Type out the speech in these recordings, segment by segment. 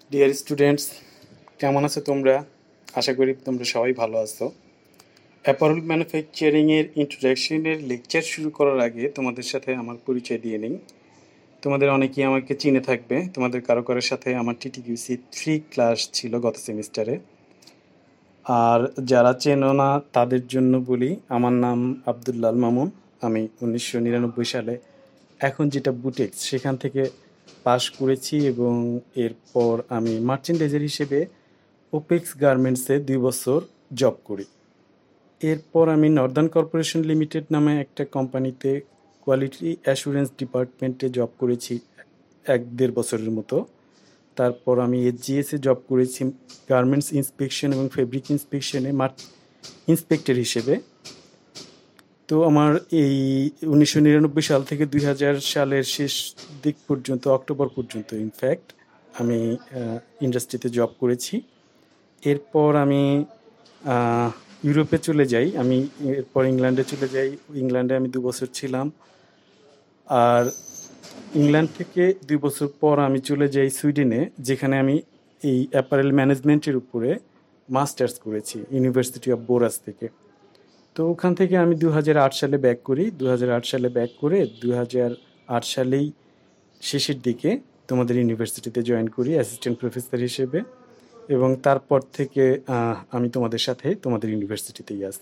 Dear students, কেমন আছো তোমরা? আশা করি তোমরা সবাই ভালো আছো। অ্যাপারেল ম্যানুফ্যাকচারিংয়ের ইন্ট্রোডাকশনের লেকচার শুরু করার আগে তোমাদের সাথে আমার পরিচয় দিয়ে নিই। তোমাদের অনেকেই আমাকে চিনে থাকবে, তোমাদের কারো কারোর সাথে আমার TTQC 3 ক্লাস ছিল গত সেমিস্টারে। আর যারা চেনো না তাদের জন্য বলি, আমার নাম আব্দুল্লাল মামুন। আমি 1999 সালে এখন যেটা বুটেক্স সেখান থেকে পাশ করেছি এবং এরপর আমি মার্চেন্ডাইজার হিসেবে ওপেক্স গার্মেন্টসে 2 বছর জব করি। এরপর আমি নর্দার্ন কর্পোরেশন লিমিটেড নামে একটা কোম্পানিতে কোয়ালিটি অ্যাসুরেন্স ডিপার্টমেন্টে জব করেছি 1-1.5 বছরের মতো। তারপর আমি SGS-এ জব করেছি গার্মেন্টস ইন্সপেকশন এবং ফেব্রিক ইন্সপেকশনে ইন্সপেক্টর হিসেবে। তো আমার এই 1999 সাল থেকে 2000 সালের শেষ দিক পর্যন্ত, অক্টোবর পর্যন্ত ইনফ্যাক্ট, আমি ইন্ডাস্ট্রিতে জব করেছি। এরপর আমি ইউরোপে চলে যাই। এরপর ইংল্যান্ডে চলে যাই। ইংল্যান্ডে আমি 2 বছর ছিলাম। আর ইংল্যান্ড থেকে 2 বছর পর আমি চলে যাই সুইডেনে, যেখানে আমি এই অ্যাপারেল ম্যানেজমেন্টের উপরে মাস্টার্স করেছি ইউনিভার্সিটি অফ বোরাস থেকে। তো ওখান থেকে আমি 2008 সালে ব্যাক করি। 2008 সালে ব্যাক করে 2008 সালেই শেষের দিকে তোমাদের ইউনিভার্সিটিতে জয়েন করি অ্যাসিস্ট্যান্ট প্রফেসর হিসেবে, এবং তারপর থেকে আমি তোমাদের সাথে তোমাদের ইউনিভার্সিটিতেই আছি।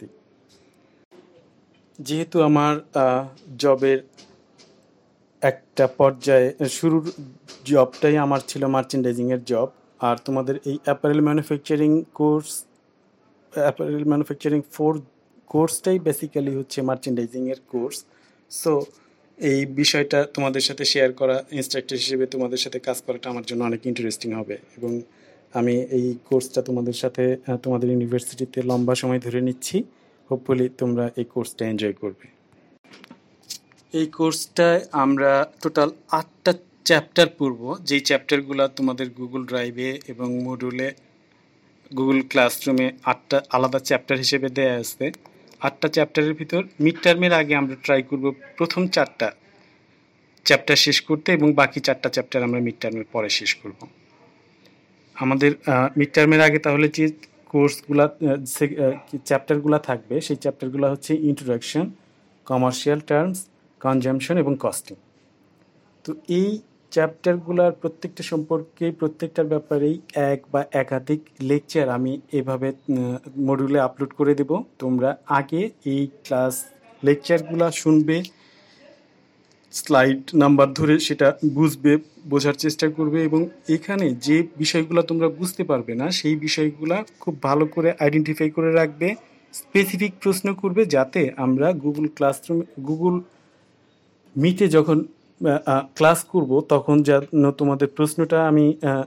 যেহেতু আমার জবের একটা পর্যায়ে শুরুর জবটাই আমার ছিল মার্চেন্ডাইজিংয়ের জব, আর তোমাদের এই অ্যাপারেল ম্যানুফ্যাকচারিং অ্যাপারেল ম্যানুফ্যাকচারিং 4 কোর্সটাই বেসিক্যালি হচ্ছে মার্চেন্ডাইজিংয়ের কোর্স। সো এই বিষয়টা তোমাদের সাথে শেয়ার করা, ইনস্ট্রাক্টর হিসেবে তোমাদের সাথে কাজ করাটা আমার জন্য অনেক ইন্টারেস্টিং হবে, এবং আমি এই কোর্সটা তোমাদের সাথে তোমাদের ইউনিভার্সিটিতে লম্বা সময় ধরে নিচ্ছি। হোপফুলি তোমরা এই কোর্সটা এনজয় করবে। এই কোর্সটায় আমরা টোটাল 8টা চ্যাপ্টার পড়ব, যেই চ্যাপ্টারগুলো তোমাদের গুগল ড্রাইভে এবং মডিউলে, গুগল ক্লাসরুমে 8টা আলাদা চ্যাপ্টার হিসেবে দেয়া আছে। 8টা চ্যাপ্টারের ভিতর মিড টার্মের আগে আমরা ট্রাই করব প্রথম 4টা চ্যাপ্টার শেষ করতে, এবং বাকি 4টা চ্যাপ্টার আমরা মিড টার্মের পরে শেষ করব। আমাদের মিড টার্মের আগে তাহলে যে কোর্সগুলা চ্যাপ্টারগুলো থাকবে, সেই চ্যাপ্টারগুলো হচ্ছে ইন্ট্রোডাকশন, কমার্শিয়াল টার্মস, কনজামশন এবং কস্টিং। তো এই চ্যাপ্টারগুলোর প্রত্যেকটা সম্পর্কে, প্রত্যেকটার ব্যাপারেই এক বা একাধিক লেকচার আমি এভাবে মডিউলে আপলোড করে দেব। তোমরা আগে এই ক্লাস লেকচারগুলো শুনবে, স্লাইড নাম্বার ধরে সেটা বুঝবে, বোঝার চেষ্টা করবে, এবং এখানে যে বিষয়গুলো তোমরা বুঝতে পারবে না সেই বিষয়গুলো খুব ভালো করে আইডেন্টিফাই করে রাখবে, স্পেসিফিক প্রশ্ন করবে, যাতে আমরা গুগল মিটে যখন ক্লাস করব তখন যেন তোমাদের প্রশ্নটা আমি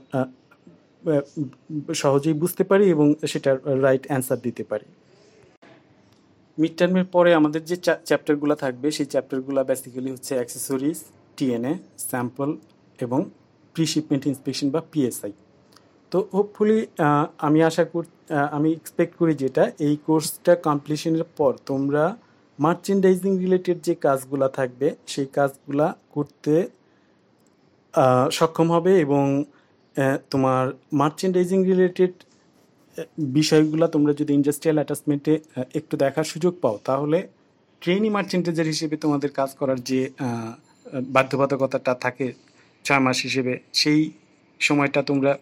সহজেই বুঝতে পারি এবং সেটার রাইট অ্যান্সার দিতে পারি। মিড টার্মের পরে আমাদের যে চ্যাপ্টারগুলো থাকবে, সেই চ্যাপ্টারগুলো বেসিক্যালি হচ্ছে অ্যাক্সেসরিজ, TNA, স্যাম্পল এবং প্রি শিপমেন্ট ইন্সপেকশন বা PSI। তো হোপফুলি আমি এক্সপেক্ট করি যেটা এই কোর্সটা কমপ্লিশনের পর তোমরা মার্চেন্ডাইজিং রিলেটেড যে কাজগুলো থাকবে সেই কাজগুলা করতে সক্ষম হবে, এবং তোমার মার্চেন্ডাইজিং রিলেটেড বিষয়গুলো তোমরা যদি ইন্ডাস্ট্রিয়াল অ্যাটাচমেন্টে একটু দেখার সুযোগ পাও, তাহলে ট্রেনি মার্চেন্ডাইজার হিসেবে তোমাদের কাজ করার যে বাধ্যবাধকতাটা থাকে 6 মাস হিসেবে, সেই সময়টা তোমরা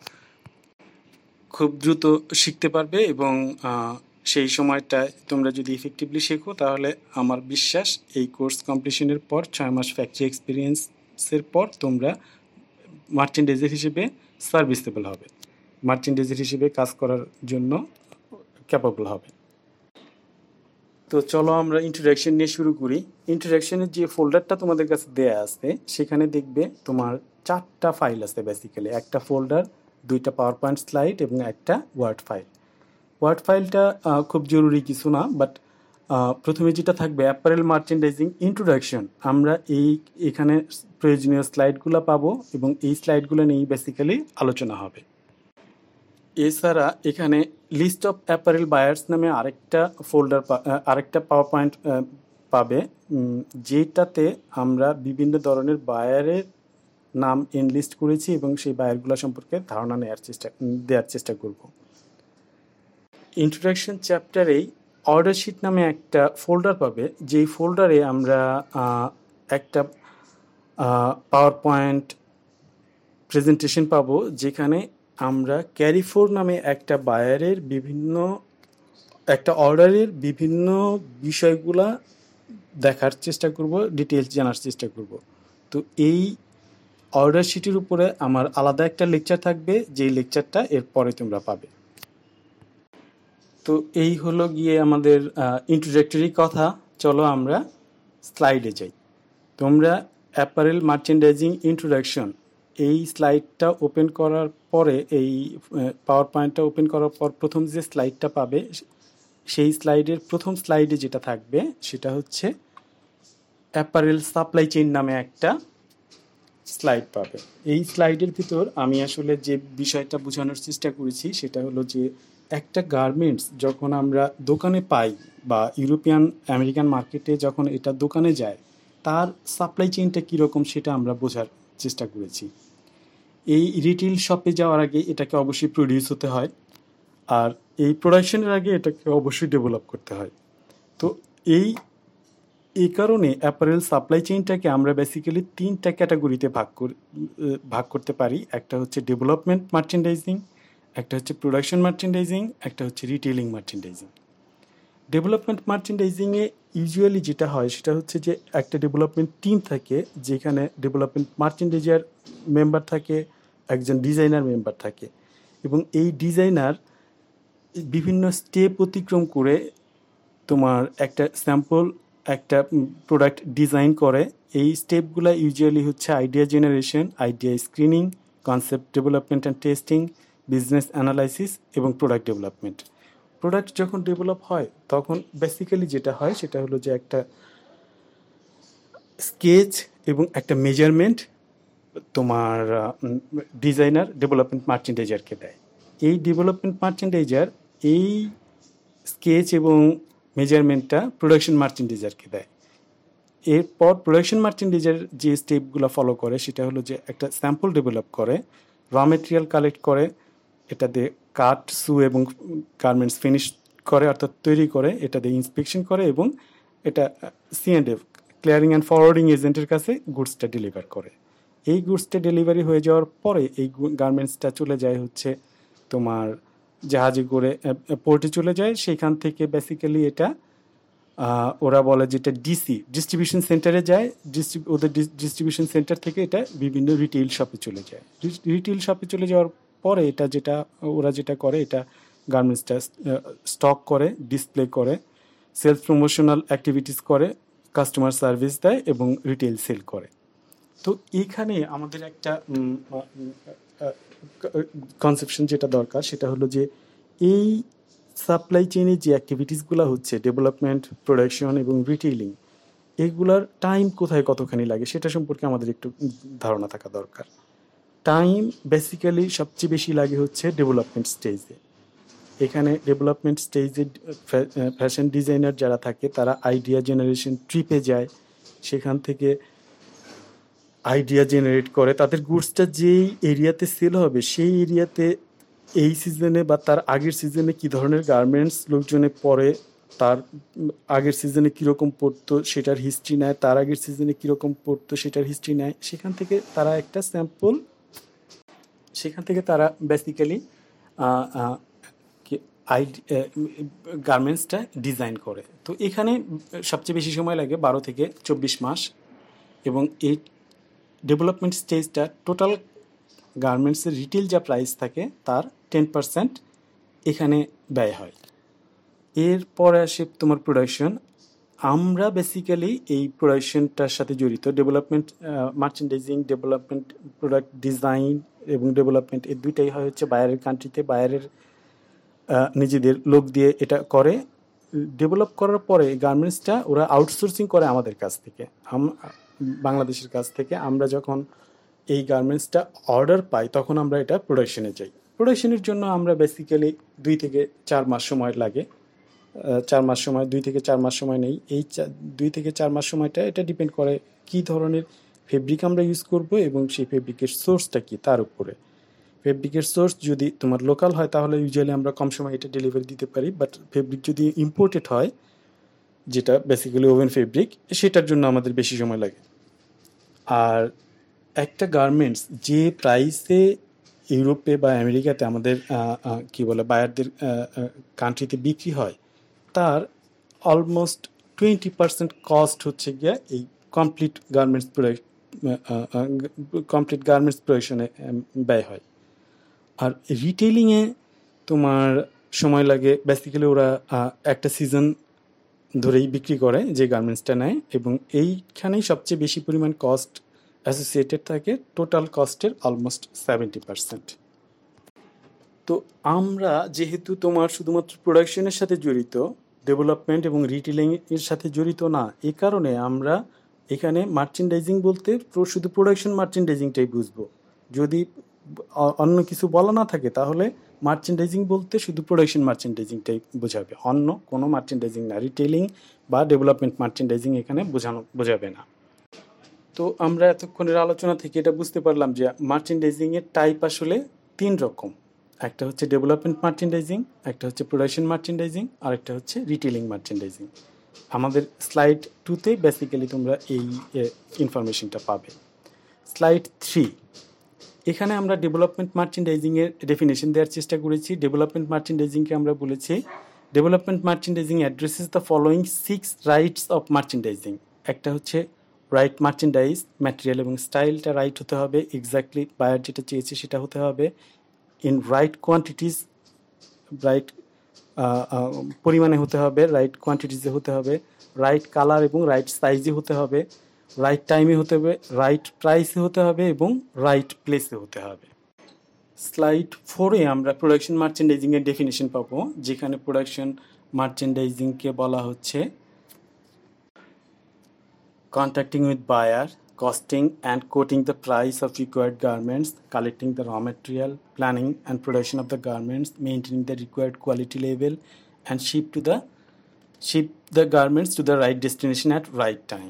খুব দ্রুত শিখতে পারবে, এবং সেই সময়টায় তোমরা যদি ইফেক্টিভলি শেখো, তাহলে আমার বিশ্বাস এই কোর্স কমপ্লিশনের পর 6 মাস ফ্যাক্টরি এক্সপিরিয়েন্সের পর তোমরা মার্চেন্ডাইজার হিসেবে সার্ভিসেবল হবে, মার্চেন্ডাইজার হিসেবে কাজ করার জন্য ক্যাপাবল হবে। তো চলো আমরা ইন্ট্রোডাকশন নিয়ে শুরু করি। ইন্ট্রোডাকশনের যে ফোল্ডারটা তোমাদের কাছে দেয়া আছে, সেখানে দেখবে তোমার 4টা ফাইল আছে বেসিক্যালি। একটা ফোল্ডার, 2টা পাওয়ার পয়েন্ট স্লাইড এবং একটা ওয়ার্ড ফাইল। ওয়ার্ড ফাইলটা খুব জরুরি কিছু না, বাট প্রথমে যেটা থাকবে অ্যাপারেল মার্চেন্ডাইজিং ইন্ট্রোডাকশন, আমরা এখানে প্রয়োজনীয় স্লাইডগুলো পাবো এবং এই স্লাইডগুলো নিয়েই বেসিক্যালি আলোচনা হবে। এছাড়া এখানে লিস্ট অফ অ্যাপারেল বায়ার্স নামে আরেকটা ফোল্ডার, আরেকটা পাওয়ার পয়েন্ট পাবে, যেটাতে আমরা বিভিন্ন ধরনের বায়ারের নাম এনলিস্ট করেছি এবং সেই বায়ারগুলো সম্পর্কে ধারণা দেওয়ার চেষ্টা করব। ইন্ট্রোডাকশন চ্যাপ্টারেই অর্ডার শিট নামে একটা ফোল্ডার পাবে, যেই ফোল্ডারে আমরা একটা পাওয়ার পয়েন্ট প্রেজেন্টেশন পাবো, যেখানে আমরা ক্যারি ফোর নামে একটা বায়ারের একটা অর্ডারের বিভিন্ন বিষয়গুলা দেখার চেষ্টা করব, ডিটেলস জানার চেষ্টা করব। তো এই অর্ডার শিটের উপরে আমার আলাদা একটা লেকচার থাকবে, যেই লেকচারটা এরপরে তোমরা পাবে। তো এই হলো গিয়ে আমাদের ইন্ট্রোডাক্টরি কথা। চলো আমরা স্লাইডে যাই। তোমরা অ্যাপারেল মার্চেন্ডাইজিং ইন্ট্রোডাকশন এই স্লাইডটা ওপেন করার পরে, এই পাওয়ার পয়েন্টটা ওপেন করার পর প্রথম যে স্লাইডটা পাবে, সেই স্লাইডের প্রথম স্লাইডে যেটা থাকবে সেটা হচ্ছে অ্যাপারেল সাপ্লাই চেইন নামে একটা স্লাইড পাবে। এই স্লাইডের ভিতর আমি আসলে যে বিষয়টা বোঝানোর চেষ্টা করেছি সেটা হলো যে একটা গার্মেন্টস যখন আমরা দোকানে পাই বা ইউরোপিয়ান আমেরিকান মার্কেটে যখন এটা দোকানে যায়, তার সাপ্লাই চেইনটা কীরকম সেটা আমরা বোঝার চেষ্টা করেছি। এই রিটেল শপে যাওয়ার আগে এটাকে অবশ্যই প্রডিউস হতে হয়, আর এই প্রোডাকশনের আগে এটাকে অবশ্যই ডেভেলপ করতে হয়। তো এই কারণে অ্যাপারেল সাপ্লাই চেইনটাকে আমরা বেসিক্যালি 3টা ক্যাটাগরিতে ভাগ করতে পারি। একটা হচ্ছে ডেভেলপমেন্ট মার্চেন্ডাইজিং, একটা হচ্ছে প্রোডাকশন মার্চেন্ডাইজিং, একটা হচ্ছে রিটেইলিং মার্চেন্ডাইজিং। ডেভেলপমেন্ট মার্চেন্ডাইজিংয়ে ইউজুয়ালি যেটা হয় সেটা হচ্ছে যে একটা ডেভেলপমেন্ট টিম থাকে, যেখানে ডেভেলপমেন্ট মার্চেন্ডাইজার মেম্বার থাকে, একজন ডিজাইনার মেম্বার থাকে, এবং এই ডিজাইনার বিভিন্ন স্টেপ অতিক্রম করে তোমার একটা স্যাম্পল একটা প্রোডাক্ট ডিজাইন করে। এই স্টেপগুলো ইউজুয়ালি হচ্ছে idea generation, idea screening, concept development and testing, business analysis এবং প্রোডাক্ট ডেভেলপমেন্ট। প্রোডাক্ট যখন ডেভেলপ হয় তখন বেসিক্যালি যেটা হয় সেটা হলো যে একটা স্কেচ এবং একটা মেজারমেন্ট তোমার ডিজাইনার ডেভেলপমেন্ট মার্চেন্ডাইজারকে দেয়। এই ডেভেলপমেন্ট মার্চেন্ডাইজার এই স্কেচ এবং মেজারমেন্টটা প্রোডাকশন মার্চেন্ডাইজারকে দেয়। এরপর প্রোডাকশন মার্চেন্ডাইজার যে স্টেপগুলো ফলো করে সেটা হলো যে একটা স্যাম্পল ডেভেলপ করে, র মেটেরিয়াল কালেক্ট করে, এটা দিয়ে কাট, সু এবং গার্মেন্টস ফিনিশ করে, অর্থাৎ তৈরি করে, এটা দিয়ে ইন্সপেকশন করে এবং এটা C&F ক্লিয়ারিং অ্যান্ড ফরওয়ার্ডিং এজেন্টের কাছে গুডসটা ডেলিভার করে। এই গুডসটা ডেলিভারি হয়ে যাওয়ার পরে এই গার্মেন্টসটা চলে যায় হচ্ছে তোমার জাহাজে করে পোর্টে চলে যায়। সেখান থেকে বেসিক্যালি এটা ওরা বলে যেটা ডিস্ট্রিবিউশন সেন্টারে যায়। ওদের ডিস্ট্রিবিউশন সেন্টার থেকে এটা বিভিন্ন রিটেইল শপে চলে যায়। রিটেইল শপে চলে যাওয়ার পরে ওরা যেটা করে, এটা গার্মেন্টসটা স্টক করে, ডিসপ্লে করে, সেলস প্রমোশনাল অ্যাক্টিভিটিস করে, কাস্টমার সার্ভিস দেয় এবং রিটেইল সেল করে। তো এইখানে আমাদের একটা কনসেপশন যেটা দরকার সেটা হলো যে এই সাপ্লাই চেইনের যে অ্যাক্টিভিটিসগুলো হচ্ছে ডেভেলপমেন্ট, প্রোডাকশন এবং রিটেইলিং, এগুলার টাইম কোথায় কতখানি লাগে সেটা সম্পর্কে আমাদের একটু ধারণা থাকা দরকার। টাইম বেসিক্যালি সবচেয়ে বেশি লাগে হচ্ছে ডেভেলপমেন্ট স্টেজে। এখানে ডেভেলপমেন্ট স্টেজে ফ্যাশন ডিজাইনার যারা থাকে তারা আইডিয়া জেনারেশন ট্রিপে যায়, সেখান থেকে আইডিয়া জেনারেট করে, তাদের গুডসটা যেই এরিয়াতে সেল হবে সেই এরিয়াতে এই সিজনে বা তার আগের সিজনে কী ধরনের গার্মেন্টস লোকজনে পরে, তার আগের সিজনে কীরকম পড়তো সেটার হিস্ট্রি নেয়, তার আগের সিজনে কীরকম পড়তো সেটার হিস্ট্রি নেয়। সেখান থেকে তারা একটা স্যাম্পল, সেখান থেকে তারা বেসিক্যালি গার্মেন্টসটা ডিজাইন করে। তো এখানে সবচেয়ে বেশি সময় লাগে 12 থেকে 24 মাস, এবং এই ডেভেলপমেন্ট স্টেজটা টোটাল গার্মেন্টসের রিটেল যা প্রাইস থাকে তার 10% এখানে ব্যয় হয়। এরপরে আসে তোমার প্রোডাকশন। আমরা বেসিক্যালি এই প্রোডাকশনটার সাথে জড়িত। Development merchandising, development, product design এবং ডেভেলপমেন্ট, এই দুইটাই হয় হচ্ছে বাইরের কান্ট্রিতে, বাইরের নিজেদের লোক দিয়ে এটা করে। ডেভেলপ করার পরে গার্মেন্টসটা ওরা আউটসোর্সিং করে আমাদের কাছ থেকে, বাংলাদেশের কাছ থেকে। আমরা যখন এই গার্মেন্টসটা অর্ডার পাই তখন আমরা এটা প্রোডাকশনে যাই। প্রোডাকশনের জন্য আমরা বেসিক্যালি 2 থেকে 4 মাস সময় লাগে। 4 মাস সময়, 2 থেকে 4 মাস সময় নেই। এই 2 থেকে 4 মাস সময়টা এটা ডিপেন্ড করে কী ধরনের ফেব্রিক আমরা ইউজ করব এবং সেই ফেব্রিকের সোর্সটা কি তার উপরে। ফেব্রিকের সোর্স যদি তোমার লোকাল হয় তাহলে ইউজুয়ালি আমরা কম সময় এটা ডেলিভারি দিতে পারি, বাট ফেব্রিক যদি ইম্পোর্টেড হয়, যেটা বেসিক্যালি ওভেন ফেব্রিক, সেটার জন্য আমাদের বেশি সময় লাগে। আর একটা গার্মেন্টস যে প্রাইসে ইউরোপে বা আমেরিকাতে আমাদের কি বলে বায়ারদের কান্ট্রিতে বিক্রি হয়, তার অলমোস্ট 20% কস্ট হচ্ছে গিয়া এই কমপ্লিট গার্মেন্টস প্রোডাকশনে ব্যয় হয়। আর রিটেইলিংয়ে তোমার সময় লাগে, বেসিক্যালি ওরা একটা সিজন ধরেই বিক্রি করে যে গার্মেন্টসটা নেয়, এবং এইখানেই সবচেয়ে বেশি পরিমাণ কস্ট অ্যাসোসিয়েটেড থাকে, টোটাল কস্টের অলমোস্ট 70%। তো আমরা যেহেতু তোমার শুধুমাত্র প্রোডাকশনের সাথে জড়িত, ডেভেলপমেন্ট এবং রিটেলিংয়ের সাথে জড়িত না, এই কারণে আমরা এখানে মার্চেন্ডাইজিং বলতে শুধু প্রোডাকশন মার্চেন্ডাইজিংটাই বুঝবো। যদি অন্য কিছু বলা না থাকে তাহলে মার্চেন্ডাইজিং বলতে শুধু প্রোডাকশন মার্চেন্ডাইজিংটাই বোঝাবে, অন্য কোনো মার্চেন্ডাইজিং না। রিটেলিং বা ডেভেলপমেন্ট মার্চেন্ডাইজিং এখানে বোঝাবে না। তো আমরা এতক্ষণের আলোচনা থেকে এটা বুঝতে পারলাম যে মার্চেন্ডাইজিংয়ের টাইপ আসলে 3 রকম। একটা হচ্ছে ডেভেলপমেন্ট মার্চেন্ডাইজিং, একটা হচ্ছে প্রোডাকশন মার্চেন্ডাইজিং, আর একটা হচ্ছে রিটেলিং মার্চেন্ডাইজিং। আমাদের স্লাইড 2তে বেসিক্যালি তোমরা এই ইনফরমেশনটা পাবে। স্লাইড 3, এখানে আমরা ডেভেলপমেন্ট মার্চেন্ডাইজিংয়ের ডেফিনেশন দেওয়ার চেষ্টা করেছি। ডেভেলপমেন্ট মার্চেন্ডাইজিংকে আমরা বলেছি, development merchandising addresses the following 6 rights of merchandising. একটা হচ্ছে রাইট মার্চেন্ডাইজ, ম্যাটেরিয়াল এবং স্টাইলটা রাইট হতে হবে, এক্স্যাক্টলি বায়ার যেটা চেয়েছে সেটা হতে হবে, ইন রাইট কোয়ান্টিটিস, রাইট পরিমাণে হতে হবে, রাইট কোয়ান্টিটিসে হতে হবে, রাইট কালার এবং রাইট সাইজে হতে হবে, রাইট টাইমে হতে হবে, রাইট প্রাইসে হতে হবে এবং রাইট প্লেসে হতে হবে। স্লাইড 4-এ আমরা প্রোডাকশন মার্চেন্ডাইজিংয়ের ডেফিনেশন পাবো, যেখানে প্রোডাকশন মার্চেন্ডাইজিংকে বলা হচ্ছে contacting with buyer, costing and quoting the price of required garments, collecting the raw material, planning and production of the garments, maintaining the required quality level, and ship the garments to the right destination at right time.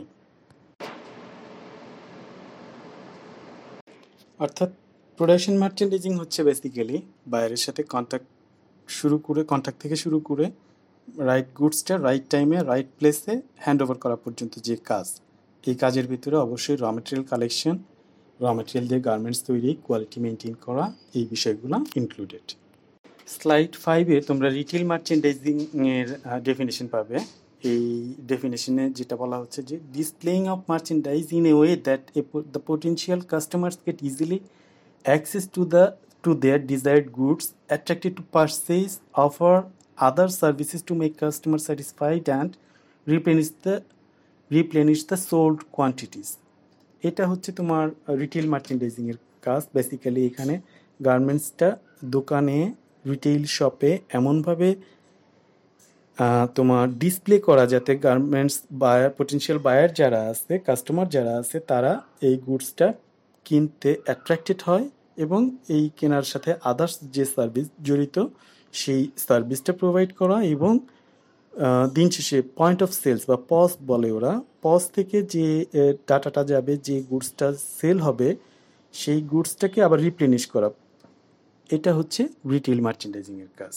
অর্থাৎ production merchandising হচ্ছে basically বায়ারের সাথে contact থেকে শুরু করে right গুডসটা right টাইমে right প্লেসে হ্যান্ড ওভার করা পর্যন্ত যে কাজ, এই কাজের ভিতরে অবশ্যই raw material collection, raw material দিয়ে গার্মেন্টস তৈরি, কোয়ালিটি মেনটেন করা, এই বিষয়গুলো ইনক্লুডেড। স্লাইড 5-এ তোমরা রিটেল মার্চেন্ডাইজিংয়ের ডেফিনেশন পাবে। এই ডেফিনেশনে যেটা বলা হচ্ছে যে displaying of merchandise in a way that the potential customers get easily access to their desired goods, attracted to purchase, offer other services to make customer satisfied and replenish the sold quantities. এটা হচ্ছে তোমার retail মার্চেন্ডাইজিংয়ের কাজ। Basically এখানে গার্মেন্টসটা দোকানে, retail শপে এমনভাবে তোমার display করা যাতে গার্মেন্টস বায়ার, পোটেনশিয়াল বায়ার যারা আছে, কাস্টমার যারা আছে, তারা এই গুডসটা কিনতে অ্যাট্রাক্টেড হয় এবং এই কেনার সাথে আদার্স যে সার্ভিস জড়িত সেই সার্ভিসটা প্রোভাইড করা, এবং দিন শেষে পয়েন্ট অফ সেলস বা পস বলে ওরা, পস থেকে যে ডাটাটা যাবে, যে গুডসটা সেল হবে, সেই গুডসটাকে আবার রিপ্লেনিশ করা, এটা হচ্ছে রিটেল মার্চেন্ডাইজিংয়ের কাজ।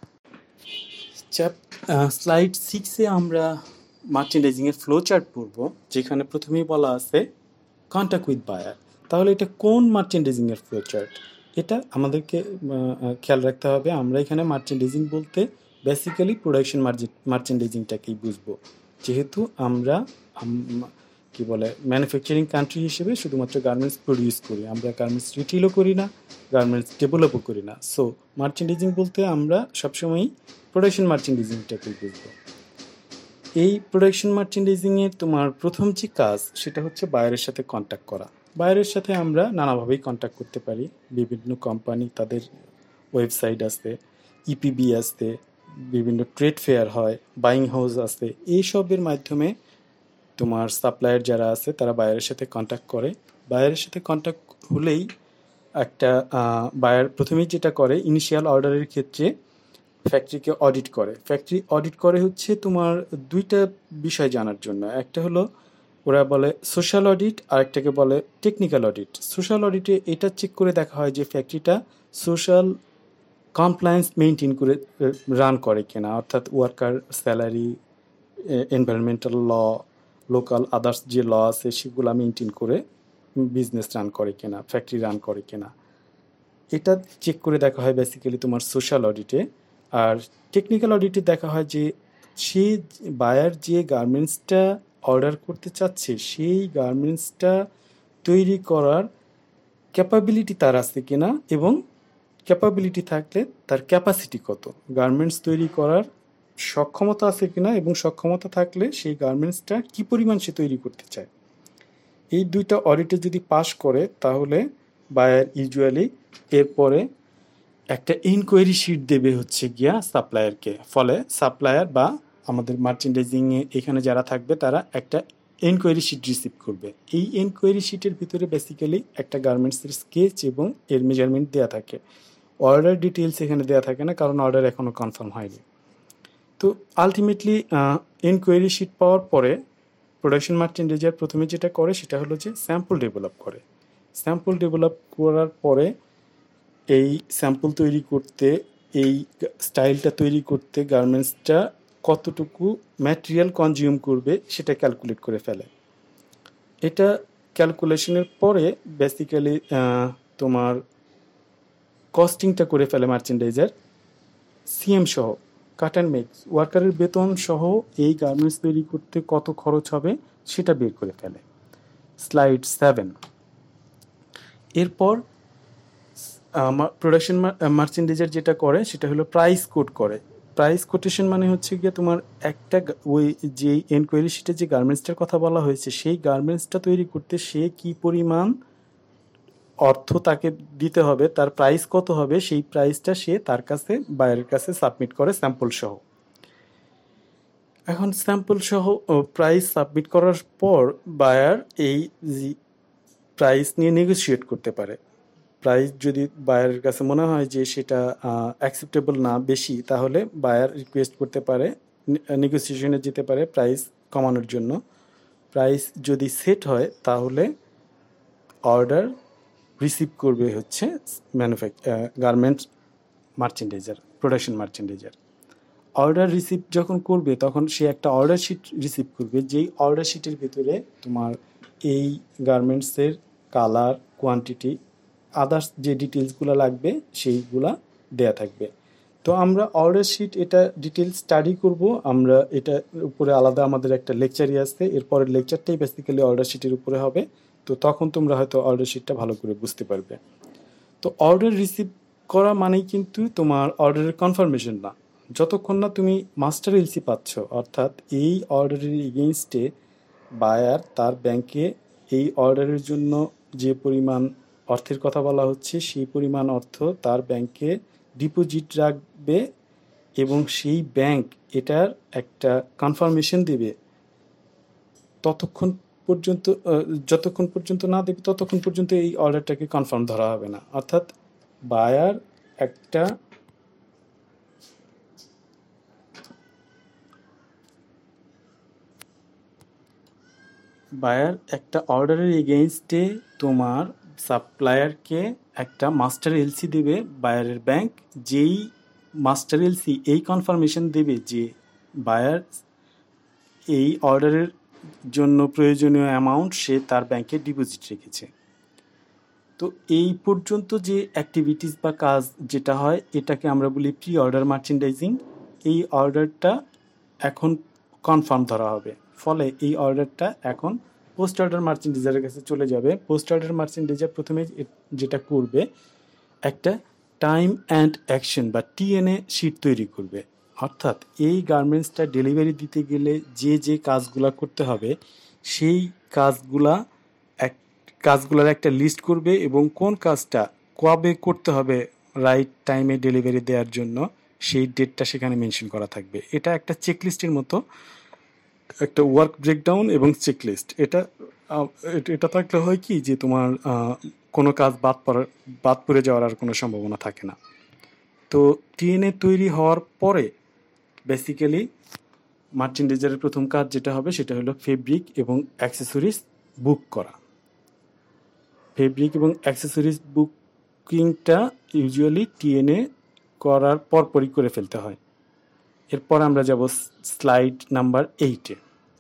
স্লাইড 6-এ আমরা মার্চেন্ডাইজিংয়ের ফ্লো চার্ট পড়ব, যেখানে প্রথমেই বলা আছে কন্ট্যাক্ট উইথ বায়ার। তাহলে এটা কোন মার্চেন্ডাইজিংয়ের ফ্লো চার্ট, এটা আমাদেরকে খেয়াল রাখতে হবে। আমরা এখানে মার্চেন্ডাইজিং বলতে বেসিক্যালি প্রোডাকশন মার্চেন্ডাইজিংটাকেই বুঝবো, যেহেতু আমরা কি বলে ম্যানুফ্যাকচারিং কান্ট্রি হিসেবে শুধুমাত্র গার্মেন্টস প্রডিউস করি, আমরা গার্মেন্টস রিটেলও করি না, গার্মেন্টস ডেভেলপও করি না। সো মার্চেন্ডাইজিং বলতে আমরা সবসময়ই প্রোডাকশন মার্চেন্ডাইজিংটাকেই বুঝবো। এই প্রোডাকশন মার্চেন্ডাইজিংয়ের তোমার প্রথম যে কাজ, সেটা হচ্ছে বায়ারের সাথে কন্ট্যাক্ট করা। বায়ারের সাথে আমরা নানাভাবেই কন্ট্যাক্ট করতে পারি। বিভিন্ন কোম্পানি, তাদের ওয়েবসাইট আছে, ইপিবি আছে, বিভিন্ন ট্রেড ফেয়ার হয়, বাইং হাউস আছে, এইসবের মাধ্যমে তোমার সাপ্লায়ার যারা আছে তারা বায়ারের সাথে কন্ট্যাক্ট করে। বায়ারের সাথে কন্ট্যাক্ট হলেই একটা বায়ার প্রথমেই যেটা করে, ইনিশিয়াল অর্ডারের ক্ষেত্রে ফ্যাক্টরিকে অডিট করে। ফ্যাক্টরি অডিট করে হচ্ছে তোমার দুইটা বিষয় জানার জন্য। একটা হলো ওরা বলে সোশ্যাল অডিট, আরেকটাকে বলে টেকনিক্যাল অডিট। সোশ্যাল অডিটে এটা চেক করে দেখা হয় যে ফ্যাক্টরিটা সোশ্যাল কমপ্লায়েন্স মেনটেন করে রান করে কিনা, অর্থাৎ worker salary, environmental law, local others যে ল আছে সেগুলো মেনটেন করে বিজনেস রান করে কিনা, ফ্যাক্টরি রান করে কিনা, এটা চেক করে দেখা হয় বেসিক্যালি তোমার সোশ্যাল অডিটে। আর টেকনিক্যাল অডিটে দেখা হয় যে সে বায়ার যে গার্মেন্টসটা অর্ডার করতে চাচ্ছে সেই গার্মেন্টসটা তৈরি করার ক্যাপাবিলিটি তার আছে কিনা, এবং ক্যাপাবিলিটি থাকলে তার ক্যাপাসিটি কত, গার্মেন্টস তৈরি করার সক্ষমতা আছে কিনা, এবং সক্ষমতা থাকলে সেই গার্মেন্টসটা কী পরিমাণ সে তৈরি করতে চায়। এই দুইটা অডিটে যদি পাস করে তাহলে বায়ার ইউজুয়ালি এরপরে একটা ইনকোয়ারি শিট দেবে হচ্ছে গিয়া সাপ্লায়ারকে। ফলে সাপ্লায়ার বা আমাদের মার্চেন্ডাইজিংয়ে এখানে যারা থাকবে তারা একটা এনকোয়ারি শিট রিসিভ করবে। এই এনকোয়ারি শিটের ভিতরে বেসিক্যালি একটা গার্মেন্টসের স্কেচ এবং এর মেজারমেন্ট দেওয়া থাকে। অর্ডার ডিটেলস এখানে দেওয়া থাকে না, কারণ অর্ডার এখনও কনফার্ম হয়নি। তো আলটিমেটলি এনকোয়ারি শিট পাওয়ার পরে প্রোডাকশন মার্চেন্ডাইজার প্রথমে যেটা করে সেটা হলো যে স্যাম্পল ডেভেলপ করে। স্যাম্পল ডেভেলপ করার পরে এই স্যাম্পল তৈরি করতে, এই স্টাইলটা তৈরি করতে গার্মেন্টসটা কতটুকু ম্যাটেরিয়াল কনজিউম করবে সেটা ক্যালকুলেট করে ফেলে। এটা ক্যালকুলেশনের পরে বেসিক্যালি তোমার কস্টিংটা করে ফেলে মার্চেন্ডাইজার, সিএম সহ, কাট অ্যান্ড মেক, ওয়ার্কারের বেতন সহ এই গার্মেন্টস তৈরি করতে কত খরচ হবে সেটা বের করে ফেলে। স্লাইড 7। এরপর প্রোডাকশন মার্চেন্ডাইজার যেটা করে সেটা হলো প্রাইস কোড করে। প্রাইস কোটেশন মানে হচ্ছে গিয়ে তোমার একটা ওই যে এনকোয়ারি শিটে যে গার্মেন্টসটার কথা বলা হয়েছে সেই গার্মেন্টসটা তৈরি করতে সে কি পরিমাণ অর্থ তাকে দিতে হবে, তার প্রাইস কত হবে, সেই প্রাইসটা সে তার কাছে বায়ারের কাছে সাবমিট করে স্যাম্পল সহ। এখন স্যাম্পল সহ প্রাইস সাবমিট করার পর বায়ার এই প্রাইস নিয়ে নেগোসিয়েট করতে পারে। প্রাইস যদি বায়ারের কাছে মনে হয় যে সেটা অ্যাকসেপ্টেবল না, বেশি, তাহলে বায়ার রিকোয়েস্ট করতে পারে, নেগোসিয়েশনে যেতে পারে প্রাইস কমানোর জন্য। প্রাইস যদি সেট হয় তাহলে অর্ডার রিসিভ করবে হচ্ছে garments merchandiser, production merchandiser. Order receive যখন করবে তখন সে একটা অর্ডার শিট রিসিভ করবে, যেই অর্ডার শিটের ভিতরে তোমার এই গার্মেন্টসের কালার, কোয়ান্টিটি, আদার্স যে ডিটেলসগুলো লাগবে সেইগুলা দেয়া থাকবে। তো আমরা অর্ডার শিট এটা ডিটেলস স্টাডি করব, আমরা এটা উপরে আলাদা আমাদের একটা লেকচারই আছে, এরপরের লেকচারটাই বেসিক্যালি অর্ডার শিটের উপরে হবে। তো তখন তোমরা হয়তো অর্ডার শিটটা ভালো করে বুঝতে পারবে। তো অর্ডার রিসিভ করা মানেই কিন্তু তোমার অর্ডারের কনফার্মেশন না, যতক্ষণ না তুমি মাস্টার এলসি পাচ্ছ, অর্থাৎ এই অর্ডারের এগেইনস্টে বায়ার তার ব্যাংকে এই অর্ডারের জন্য যে পরিমাণ অর্থের কথা বলা হচ্ছে সেই পরিমাণ অর্থ তার ব্যাংকে ডিপোজিট রাখবে, এবং সেই ব্যাংক এটার একটা কনফার্মেশন দেবে। ততক্ষণ পর্যন্ত যতক্ষণ পর্যন্ত না দেবে ততক্ষণ পর্যন্ত এই অর্ডারটাকে কনফার্ম ধরা হবে না। অর্থাৎ বায়ার একটা অর্ডারের এগেইনস্টে তোমার সাপ্লায়ারকে একটা মাস্টার এলসি দেবে বায়ারের ব্যাংক, যেই মাস্টার এলসি এই কনফার্মেশন দেবে যে বায়ার এই অর্ডারের জন্য প্রয়োজনীয় অ্যামাউন্ট সে তার ব্যাংকে ডিপোজিট রেখেছে। তো এই পর্যন্ত যে অ্যাক্টিভিটিস বা কাজ যেটা হয় এটাকে আমরা বলি প্রি অর্ডার মার্চেন্ডাইজিং। এই অর্ডারটা এখন কনফার্ম ধরা হবে, ফলে এই অর্ডারটা এখন পোস্ট অর্ডার মার্চেন্ডাইজারের কাছে চলে যাবে। পোস্ট অর্ডার মার্চেন্ডাইজার প্রথমে যেটা করবে একটা টাইম অ্যান্ড অ্যাকশন বা টিএনএ শিট তৈরি করবে, অর্থাৎ এই গার্মেন্টসটা ডেলিভারি দিতে গেলে যে যে কাজগুলা করতে হবে সেই কাজগুলার একটা লিস্ট করবে, এবং কোন কাজটা কবে করতে হবে রাইট টাইমে ডেলিভারি দেওয়ার জন্য সেই ডেটটা সেখানে মেনশন করা থাকবে। এটা একটা চেকলিস্টের মতো, একটা ওয়ার্ক ব্রেকডাউন এবং চেকলিস্ট। এটা থাকলে হয় কি যে তোমার কোনো কাজ বাদ পড়ে যাওয়ার আর কোনো সম্ভাবনা থাকে না। তো টিএনএ তৈরি হওয়ার পরে বেসিক্যালি মার্চেন্ডাইজারের প্রথম কাজ যেটা হবে সেটা হলো ফেব্রিক এবং অ্যাক্সেসরিজ বুক করা। ফেব্রিক এবং অ্যাক্সেসরিজ বুকিংটা ইউজুয়ালি টিএনএ করার পরপরই করে ফেলতে হয়। এরপর আমরা যাব স্লাইড নাম্বার 8-এ।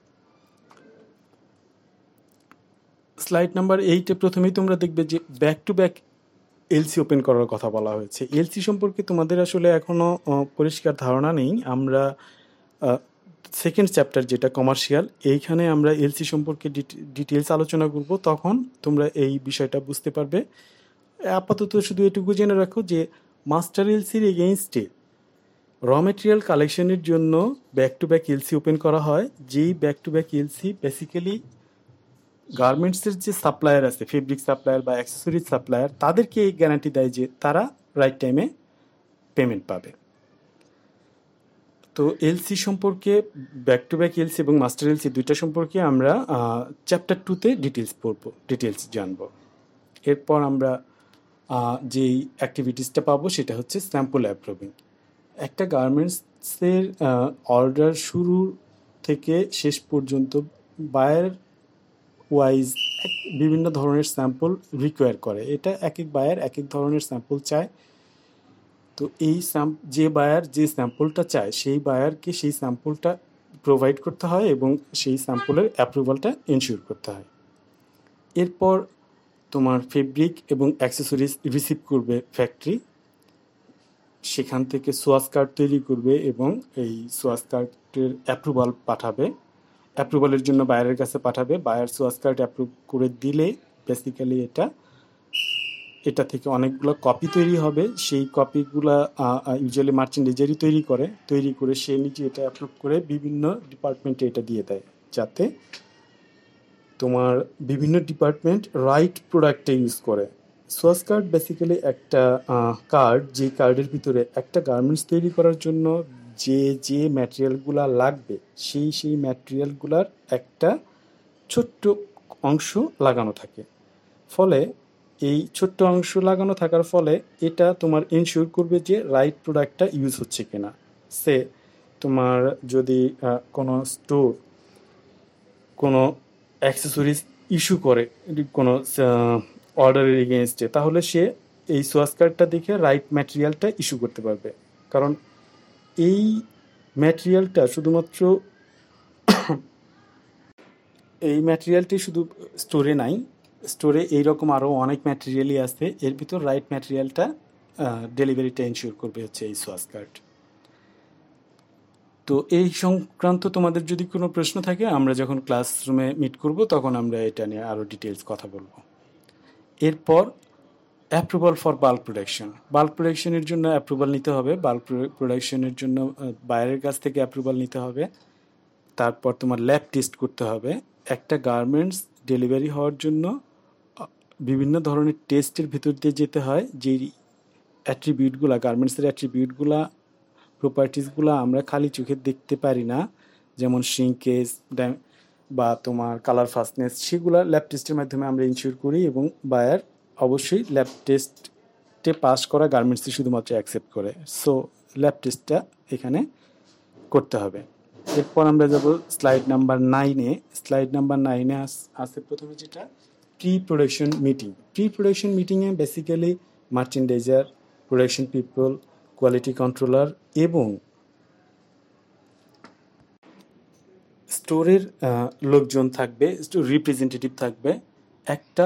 স্লাইড নাম্বার 8-এ প্রথমেই তোমরা দেখবে যে back to back LC open করার কথা বলা হয়েছে। এলসি সম্পর্কে তোমাদের আসলে এখনও পরিষ্কার ধারণা নেই। আমরা সেকেন্ড চ্যাপ্টার যেটা কমার্শিয়াল, এইখানে আমরা এলসি সম্পর্কে ডিটেলস আলোচনা করব, তখন তোমরা এই বিষয়টা বুঝতে পারবে। আপাতত শুধু এটুকু জেনে রাখো যে মাস্টার এলসির এগেইনস্টে র মেটেরিয়াল কালেকশনের জন্য back to back LC open করা হয়। যেই back to back LC basically গার্মেন্টসের যে সাপ্লায়ার আছে, ফেব্রিক সাপ্লায়ার বা অ্যাক্সেসরিজ সাপ্লায়ার, তাদেরকে এই গ্যারান্টি দেয় যে তারা রাইট টাইমে পেমেন্ট পাবে। তো এলসি সম্পর্কে, ব্যাক টু ব্যাক এলসি এবং মাস্টার এলসি দুইটা সম্পর্কে আমরা চ্যাপ্টার 2-তে ডিটেলস জানবো। এরপর আমরা যেই অ্যাক্টিভিটিসটা পাবো সেটা হচ্ছে স্যাম্পল অ্যাপ্রুভিং। একটা গার্মেন্টসের অর্ডার শুরু থেকে শেষ পর্যন্ত বায়ার ওয়াইজ বিভিন্ন ধরনের স্যাম্পল রিকোয়ার করে। এটা এক এক বায়ার এক এক ধরনের স্যাম্পল চায়। তো এই যে বায়ার যে স্যাম্পলটা চায় সেই বায়ারকে সেই স্যাম্পলটা প্রোভাইড করতে হয় এবং সেই স্যাম্পলের অ্যাপ্রুভালটা এনশিওর করতে হয়। এরপর তোমার ফেব্রিক এবং অ্যাক্সেসরিজ রিসিভ করবে ফ্যাক্টরি, সেখান থেকে সোয়াস কার্ড তৈরি করবে এবং এই সোয়াস কার্ডের অ্যাপ্রুভাল পাঠাবে। অ্যাপ্রুভালের জন্য বায়ারের কাছে পাঠাবে। বায়ার সোয়াস কার্ড অ্যাপ্রুভ করে দিলে বেসিক্যালি এটা থেকে অনেকগুলো কপি তৈরি হবে। সেই কপিগুলো ইউজুয়ালি মার্চেন্ডাইজারই তৈরি করে সে নিজে এটা অ্যাপ্রুভ করে বিভিন্ন ডিপার্টমেন্টে এটা দিয়ে দেয়, যাতে তোমার বিভিন্ন ডিপার্টমেন্ট রাইট প্রোডাক্টটা ইউজ করে। সোয়াস কার্ড বেসিক্যালি একটা কার্ড, যে কার্ডের ভিতরে একটা গার্মেন্টস তৈরি করার জন্য যে ম্যাটেরিয়ালগুলো লাগবে সেই ম্যাটেরিয়ালগুলার একটা ছোট্ট অংশ লাগানো থাকে। ফলে এই ছোট্ট অংশ লাগানো থাকার ফলে এটা তোমার এনশিওর করবে যে রাইট প্রোডাক্টটা ইউজ হচ্ছে কিনা। তোমার যদি কোনো স্টোর কোনো অ্যাক্সেসরিজ ইস্যু করে কোনো অর্ডারের এগেনস্টে, তাহলে সে এই সোয়াস কার্ডটা দেখে রাইট ম্যাটেরিয়ালটা ইস্যু করতে পারবে। কারণ এই ম্যাটেরিয়ালটা শুধুমাত্র এই ম্যাটেরিয়ালটি শুধু স্টোরে নাই, স্টোরে এইরকম আরও অনেক ম্যাটেরিয়ালই আছে। এর ভিতর রাইট ম্যাটেরিয়ালটা ডেলিভারিটা এনশিওর করবে হচ্ছে এই সোয়াস কার্ড। তো এই সংক্রান্ত তোমাদের যদি কোনো প্রশ্ন থাকে, আমরা যখন ক্লাসরুমে মিট করব তখন আমরা এটা নিয়ে আরও ডিটেলস কথা বলবো। এরপর অ্যাপ্রুভাল ফর বাল্ক প্রোডাকশনের জন্য অ্যাপ্রুভাল নিতে হবে। বাল্ক প্রোডাকশনের জন্য বাইরের কাছ থেকে অ্যাপ্রুভাল নিতে হবে। তারপর তোমার ল্যাব টেস্ট করতে হবে। একটা গার্মেন্টস ডেলিভারি হওয়ার জন্য বিভিন্ন ধরনের টেস্টের ভিতর দিয়ে যেতে হয়। যে অ্যাট্রিবিউটগুলো, গার্মেন্টসের অ্যাট্রিবিউটগুলা, প্রপার্টিসগুলো আমরা খালি চোখে দেখতে পারি না, যেমন শ্রিঙ্কেজ বা তোমার কালার ফাস্টনেস, সেগুলো ল্যাব টেস্টের মাধ্যমে আমরা ইনশিওর করি এবং বায়ার অবশ্যই ল্যাব টেস্টে পাস করা গার্মেন্টসই শুধুমাত্র অ্যাকসেপ্ট করে। সো ল্যাব টেস্টটা এখানে করতে হবে। এরপর আমরা যাব স্লাইড নাম্বার 9-এ। স্লাইড নাম্বার 9-এ আছে প্রথমে যেটা প্রি প্রোডাকশন মিটিংয়ে basically merchandiser, production people, quality controller এবং স্টোরের লোকজন থাকবে, স্টোর রিপ্রেজেন্টেটিভ থাকবে। একটা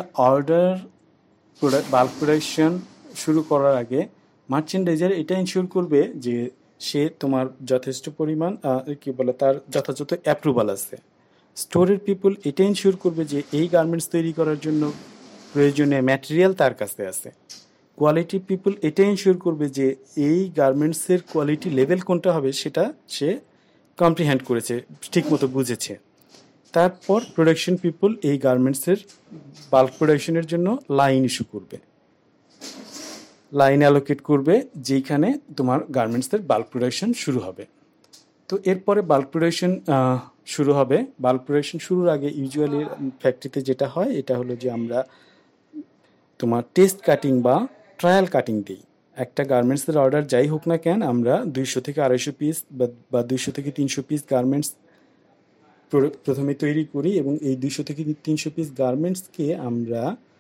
বাল্ক প্রোডাকশন শুরু করার আগে মার্চেন্ডাইজার এটা ইনশিওর করবে যে সে তোমার যথেষ্ট পরিমাণ তার যথাযথ অ্যাপ্রুভাল আছে। স্টোরের পিপল এটা ইনশিওর করবে যে এই গার্মেন্টস তৈরি করার জন্য প্রয়োজনীয় ম্যাটেরিয়াল তার কাছে আছে। কোয়ালিটি পিপল এটা ইনশিওর করবে যে এই গার্মেন্টসের কোয়ালিটি লেভেল কোনটা হবে সেটা সে কম্প্রিহেন্ড করেছে, ঠিকমতো বুঝেছে। তারপর প্রোডাকশন পিপল এই গার্মেন্টসের বাল্ক প্রোডাকশনের জন্য লাইন ইস্যু করবে, লাইন অ্যালোকেট করবে যেখানে তোমার গার্মেন্টসের বাল্ক প্রোডাকশন শুরু হবে। তো এরপরে বাল্ক প্রোডাকশন শুরু হবে। বাল্ক প্রোডাকশন শুরুর আগে ইউজুয়ালি ফ্যাক্টরিতে যেটা হয় এটা হলো যে আমরা তোমার টেস্ট কাটিং বা ট্রায়াল কাটিং দিই। একটা গার্মেন্টসের অর্ডার যাই হোক না কেন, আমরা 200 থেকে 250 পিস বা 200 থেকে 300 পিস গার্মেন্টস প্রথমে তৈরি করি, এবং এই 200 থেকে 300 পিস গার্মেন্টসকে আমরা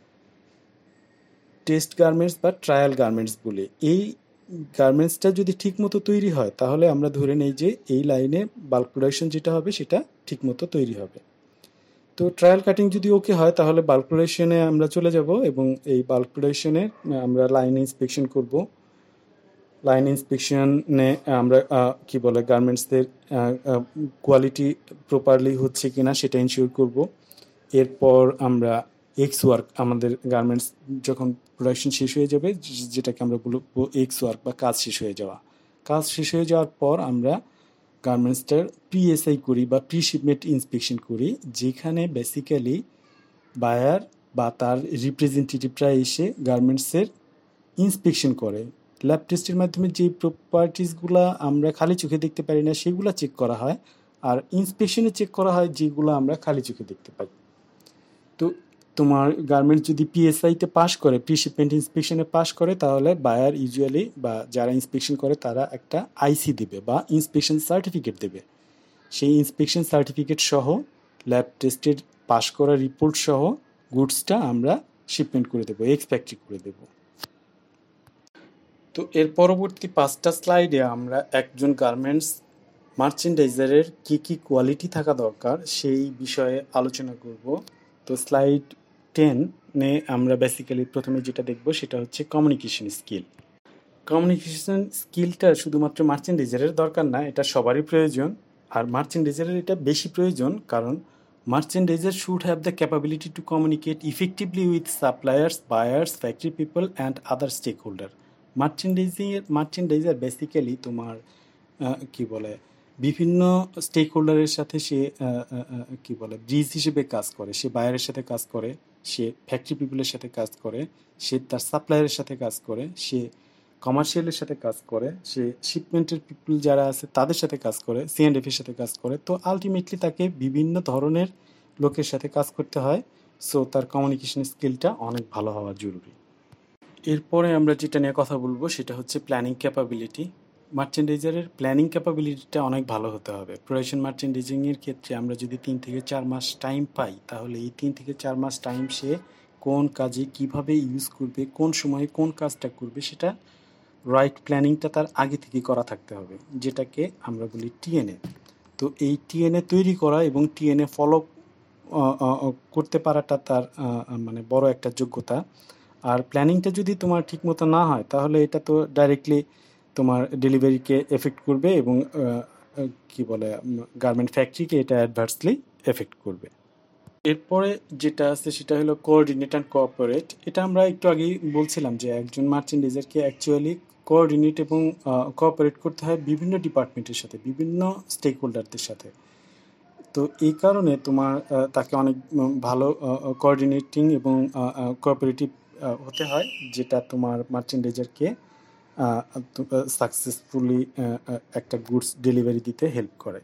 টেস্ট গার্মেন্টস বা ট্রায়াল গার্মেন্টস বলি। এই গার্মেন্টসটা যদি ঠিকমতো তৈরি হয় তাহলে আমরা ধরে নেই যে এই লাইনে বাল্ক প্রোডাকশন যেটা হবে সেটা ঠিকমতো তৈরি হবে। তো ট্রায়াল কাটিং যদি ওকে হয় তাহলে বাল্ক প্রোডাকশনে আমরা চলে যাব, এবং এই বাল্ক প্রোডাকশনে আমরা লাইন ইন্সপেকশন করব। লাইন ইন্সপেকশনে আমরা কি বলে গার্মেন্টসদের কোয়ালিটি প্রপারলি হচ্ছে কিনা সেটা ইনশিওর করব। এরপর আমরা এক্স ওয়ার্ক, আমাদের গার্মেন্টস যখন প্রোডাকশন শেষ হয়ে যাবে, যেটাকে আমরা বলবো এক্স ওয়ার্ক বা কাজ শেষ হয়ে যাওয়া, কাজ শেষ হয়ে যাওয়ার পর আমরা গার্মেন্টসটার পিএসআই করি বা প্রি শিপমেন্ট ইন্সপেকশন করি, যেখানে বেসিক্যালি বায়ার বা তার রিপ্রেজেন্টেটিভরা এসে গার্মেন্টসের ইন্সপেকশন করে। ল্যাব টেস্টের মাধ্যমে যে প্রপার্টিসগুলো আমরা খালি চোখে দেখতে পারি না সেগুলো চেক করা হয়, আর ইন্সপেকশনে চেক করা হয় যেগুলো আমরা খালি চোখে দেখতে পাই। তো তোমার গার্মেন্টস যদি পিএসআইতে পাস করে, প্রি শিপমেন্ট ইন্সপেকশনে পাস করে, তাহলে বায়ার ইউজুয়ালি বা যারা ইন্সপেকশন করে তারা একটা আইসি দেবে বা ইন্সপেকশন সার্টিফিকেট দেবে। সেই ইন্সপেকশন সার্টিফিকেট সহ ল্যাব টেস্টের পাস করা রিপোর্ট সহ গুডসটা আমরা শিপমেন্ট করে দেবো, এক্স ফ্যাক্টরি করে দেবো। তো এর পরবর্তী 5টা স্লাইডে আমরা একজন গার্মেন্টস মার্চেন্ডাইজারের কী কী কোয়ালিটি থাকা দরকার সেই বিষয়ে আলোচনা করব। তো স্লাইড 10-এ আমরা বেসিক্যালি প্রথমে যেটা দেখব সেটা হচ্ছে কমিউনিকেশন স্কিল। কমিউনিকেশন স্কিলটা শুধুমাত্র মার্চেন্ডাইজারের দরকার না, এটা সবারই প্রয়োজন। আর মার্চেন্ডাইজারের এটা বেশি প্রয়োজন, কারণ merchandiser should have the capability to communicate effectively with suppliers, buyers, factory people and other stakeholder. Merchandiser basically তোমার কি বলে বিভিন্ন স্টেক হোল্ডারের সাথে সে কি বলে ব্রিজ হিসেবে কাজ করে। সে বায়ারের সাথে কাজ করে, সে ফ্যাক্টরি পিপলের সাথে কাজ করে, সে তার সাপ্লায়ারের সাথে কাজ করে, সে কমার্শিয়ালের সাথে কাজ করে, সে শিপমেন্টের পিপল যারা আছে তাদের সাথে কাজ করে, C&F এর সাথে কাজ করে। তো আলটিমেটলি তাকে বিভিন্ন ধরনের লোকের সাথে কাজ করতে হয়। সো তার কমিউনিকেশন স্কিলটা অনেক ভালো হওয়া জরুরি। এরপরে আমরা যেটা নিয়ে কথা বলবো সেটা হচ্ছে প্ল্যানিং ক্যাপাবিলিটি। মার্চেন্ডাইজারের প্ল্যানিং ক্যাপাবিলিটিটা অনেক ভালো হতে হবে। প্রোডাকশন মার্চেন্ডাইজিংয়ের ক্ষেত্রে আমরা যদি 3 থেকে 4 মাস টাইম পাই, তাহলে এই 3 থেকে 4 মাস টাইম সে কোন কাজে কিভাবে ইউজ করবে, কোন সময়ে কোন কাজটা করবে, সেটা রাইট প্ল্যানিংটা তার আগে থেকে করা থাকতে হবে, যেটাকে আমরা বলি টিএনএ। তো এই টিএনএ তৈরি করা এবং টিএনএ ফলো করতে পারাটা তার মানে বড় একটা যোগ্যতা। আর প্ল্যানিংটা যদি তোমার ঠিকমতো না হয় তাহলে এটা তো ডাইরেক্টলি তোমার ডেলিভারিকে এফেক্ট করবে, এবং কি বলে গার্মেন্ট ফ্যাক্টরিকে এটা অ্যাডভার্সলি এফেক্ট করবে। এরপরে যেটা আছে সেটা হলো কোঅর্ডিনেট অ্যান্ড কোঅপারেট। এটা আমরা একটু আগেই বলছিলাম যে একজন মার্চেন্ডাইজারকে অ্যাকচুয়ালি কোঅর্ডিনেট এবং কোঅপারেট করতে হয় বিভিন্ন ডিপার্টমেন্টের সাথে, বিভিন্ন স্টেক হোল্ডারদের সাথে। তো এই কারণে তোমার তাকে অনেক ভালো কোঅর্ডিনেটিং এবং কোঅপারেটিভ হতে হয়, যেটা তোমার মার্চেন্ডাইজারকে সাকসেসফুলি একটা গুডস ডেলিভারি দিতে হেল্প করে।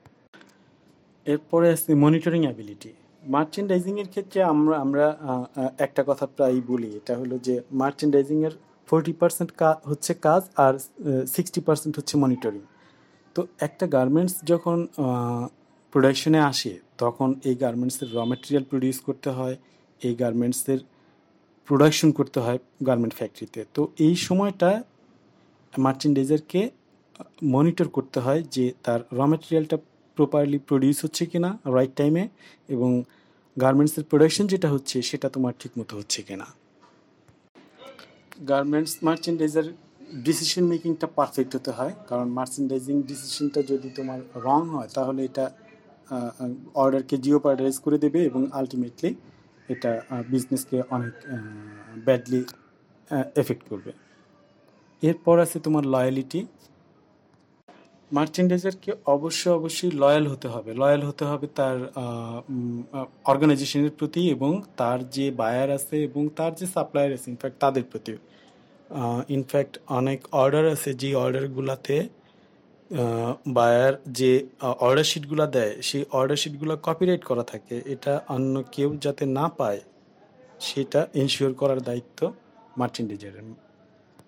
এরপরে আছে মনিটরিং অ্যাবিলিটি। মার্চেন্ডাইজিংয়ের ক্ষেত্রে আমরা একটা কথা প্রায় বলি, এটা হলো যে মার্চেন্ডাইজিংয়ের 40% হচ্ছে কাজ, আর 60% হচ্ছে মনিটরিং। তো একটা গার্মেন্টস যখন প্রোডাকশনে আসে তখন এই গার্মেন্টসের র ম্যাটেরিয়াল প্রডিউস করতে হয়, এই গার্মেন্টসের প্রোডাকশন করতে হয় গার্মেন্ট ফ্যাক্টরিতে। তো এই সময়টা মার্চেন্ডাইজারকে মনিটর করতে হয় যে তার র ম্যাটেরিয়ালটা প্রপারলি প্রডিউস হচ্ছে কিনা রাইট টাইমে, এবং গার্মেন্টসের প্রোডাকশন যেটা হচ্ছে সেটা তোমার ঠিকমতো হচ্ছে কিনা। গার্মেন্টস মার্চেন্ডাইজার ডিসিশন মেকিংটা পারফেক্ট হতে হয়, কারণ মার্চেন্ডাইজিং ডিসিশনটা যদি তোমার রং হয় তাহলে এটা অর্ডারকে জিওপার্ডাইজ করে দেবে, এবং আলটিমেটলি এটা বিজনেসকে অনেক ব্যাডলি এফেক্ট করবে। এরপর আছে তোমার লয়ালিটি। মার্চেন্ডাইজারকে অবশ্যই লয়াল হতে হবে তার অর্গানাইজেশনের প্রতি, এবং তার যে বায়ার আছে এবং তার যে সাপ্লায়ার আছে ইনফ্যাক্ট তাদের প্রতি। ইনফ্যাক্ট অনেক অর্ডার আছে যে অর্ডারগুলোতে বায়ার যে অর্ডার শিটগুলো দেয় সেই অর্ডার শিটগুলো কপিরাইট করা থাকে, এটা অন্য কেউ যাতে না পায় সেটা এনশিওর করার দায়িত্ব মার্চেন্ডাইজারের।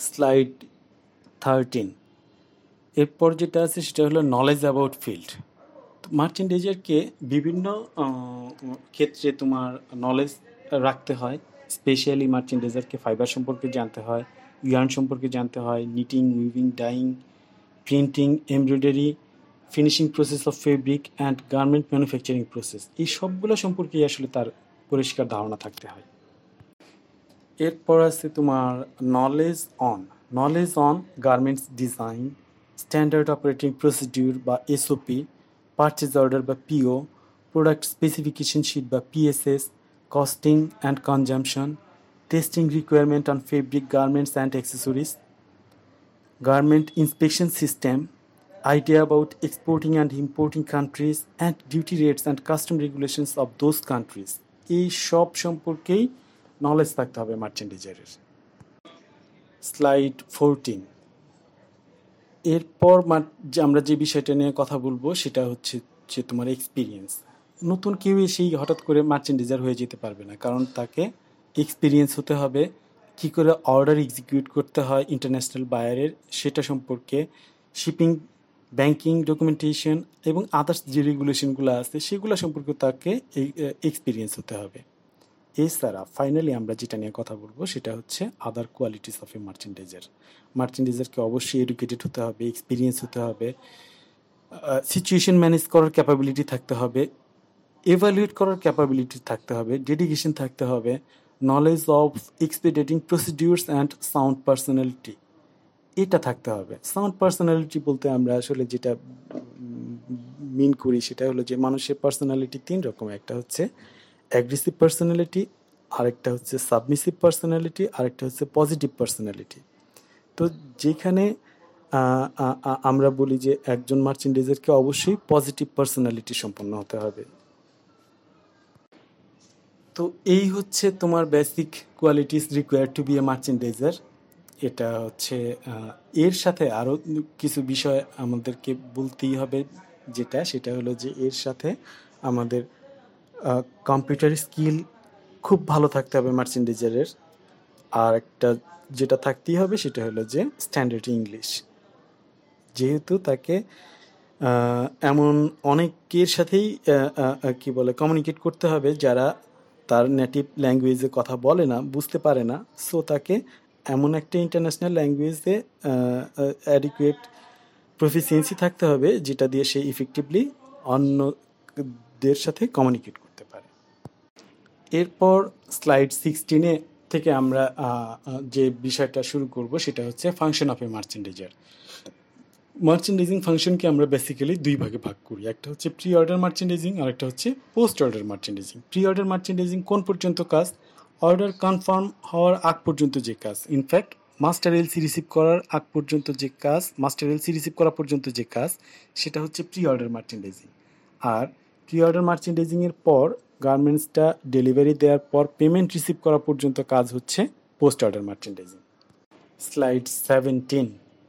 স্লাইড 13। এরপর যেটা আছে সেটা হলো নলেজ অ্যাবাউট ফিল্ড। মার্চেন্ডাইজারকে বিভিন্ন ক্ষেত্রে তোমার নলেজ রাখতে হয়। স্পেশালি মার্চেন্ডাইজারকে ফাইবার সম্পর্কে জানতে হয়, ইয়ার্ন সম্পর্কে জানতে হয়, knitting, weaving, dyeing, printing, embroidery, finishing process of fabric and garment manufacturing process, এই সবগুলো সম্পর্কেই আসলে তার পরিষ্কার ধারণা থাকতে হয়। এরপর আছে তোমার knowledge on garments design, standard operating procedure বা এসওপি, পারচেজ অর্ডার বা পিও, প্রোডাক্ট স্পেসিফিকেশন শিট বা PSS, costing and consumption, testing requirement on fabric, garments and accessories, garment inspection system, idea about exporting and importing countries, and duty rates and custom regulations of those countries. এই সব সম্পর্কেই knowledge থাকতে হবে মার্চেন্ডাইজারের। Slide 14। এরপর আমরা যে বিষয়টা নিয়ে কথা বলবো সেটা হচ্ছে যে তোমার এক্সপিরিয়েন্স। নতুন কেউ এসেই হঠাৎ করে মার্চেন্ডাইজার হয়ে যেতে পারবে না, কারণ তাকে এক্সপিরিয়েন্স হতে হবে। কী করে অর্ডার এক্সিকিউট করতে হয় ইন্টারন্যাশনাল বায়ারের সেটা সম্পর্কে, শিপিং, ব্যাংকিং, ডকুমেন্টেশন এবং আদার্স যে রেগুলেশনগুলো আছে সেগুলো সম্পর্কে তাকে এক্সপিরিয়েন্স হতে হবে। এছাড়া ফাইনালি আমরা যেটা নিয়ে কথা বলবো সেটা হচ্ছে আদার কোয়ালিটিস অফ এ মার্চেন্ডাইজারকে অবশ্যই এডুকেটেড হতে হবে, এক্সপিরিয়েন্স হতে হবে, সিচুয়েশন ম্যানেজ করার ক্যাপাবিলিটি থাকতে হবে, এভালুয়েট করার ক্যাপাবিলিটি থাকতে হবে, ডেডিকেশন থাকতে হবে, knowledge of expediting procedures and sound personality, এটা থাকতে হবে। সাউন্ড পার্সোনালিটি বলতে আমরা আসলে যেটা মিন করি সেটা হলো যে মানুষের পার্সোনালিটি তিন রকম। একটা হচ্ছে অ্যাগ্রেসিভ পার্সোনালিটি, আরেকটা হচ্ছে সাবমিসিভ পার্সোনালিটি, আরেকটা হচ্ছে পজিটিভ পার্সোনালিটি। তো যেখানে আমরা বলি যে একজন মার্চেন্ডাইজারকে অবশ্যই পজিটিভ পার্সোনালিটি সম্পন্ন হতে হবে। তো এই হচ্ছে তোমার basic qualities required to be a merchandiser. এটা হচ্ছে এর সাথে আরও কিছু বিষয় আমাদেরকে বলতেই হবে, সেটা হলো যে এর সাথে আমাদের কম্পিউটার স্কিল খুব ভালো থাকতে হবে মার্চেন্ডাইজারের। আর একটা যেটা থাকতেই হবে সেটা হলো যে স্ট্যান্ডার্ড ইংলিশ, যেহেতু তাকে এমন অনেকের সাথেই কি বলে কমিউনিকেট করতে হবে যারা তার নেটিভ ল্যাঙ্গুয়েজে কথা বলে না, বুঝতে পারে না। সো তাকে এমন একটা ইন্টারন্যাশনাল ল্যাঙ্গুয়েজে অ্যাডিকুয়েট প্রফিসিয়েন্সি থাকতে হবে যেটা দিয়ে সে ইফেক্টিভলি অন্যদের সাথে কমিউনিকেট করতে পারে। এরপর স্লাইড 16 থেকে আমরা যে বিষয়টা শুরু করব সেটা হচ্ছে function of a merchandiser. Merchandising ফাংশনকে আমরা বেসিক্যালি দুই ভাগে ভাগ করি, একটা হচ্ছে প্রি অর্ডার মার্চেন্ডাইজিং আর একটা হচ্ছে post order merchandising. Pre order merchandising কোন পর্যন্ত কাজ? অর্ডার কনফার্ম হওয়ার আগ পর্যন্ত যে কাজ, ইনফ্যাক্ট মাস্টার এলসি রিসিভ করার আগ পর্যন্ত যে কাজ, মাস্টার এলসি রিসিভ করা পর্যন্ত যে কাজ, সেটা হচ্ছে প্রি অর্ডার মার্চেন্ডাইজিং। আর প্রি অর্ডার মার্চেন্ডাইজিংয়ের পর গার্মেন্টসটা ডেলিভারি দেওয়ার পর পেমেন্ট রিসিভ করা পর্যন্ত কাজ হচ্ছে post order merchandising. Slide 17।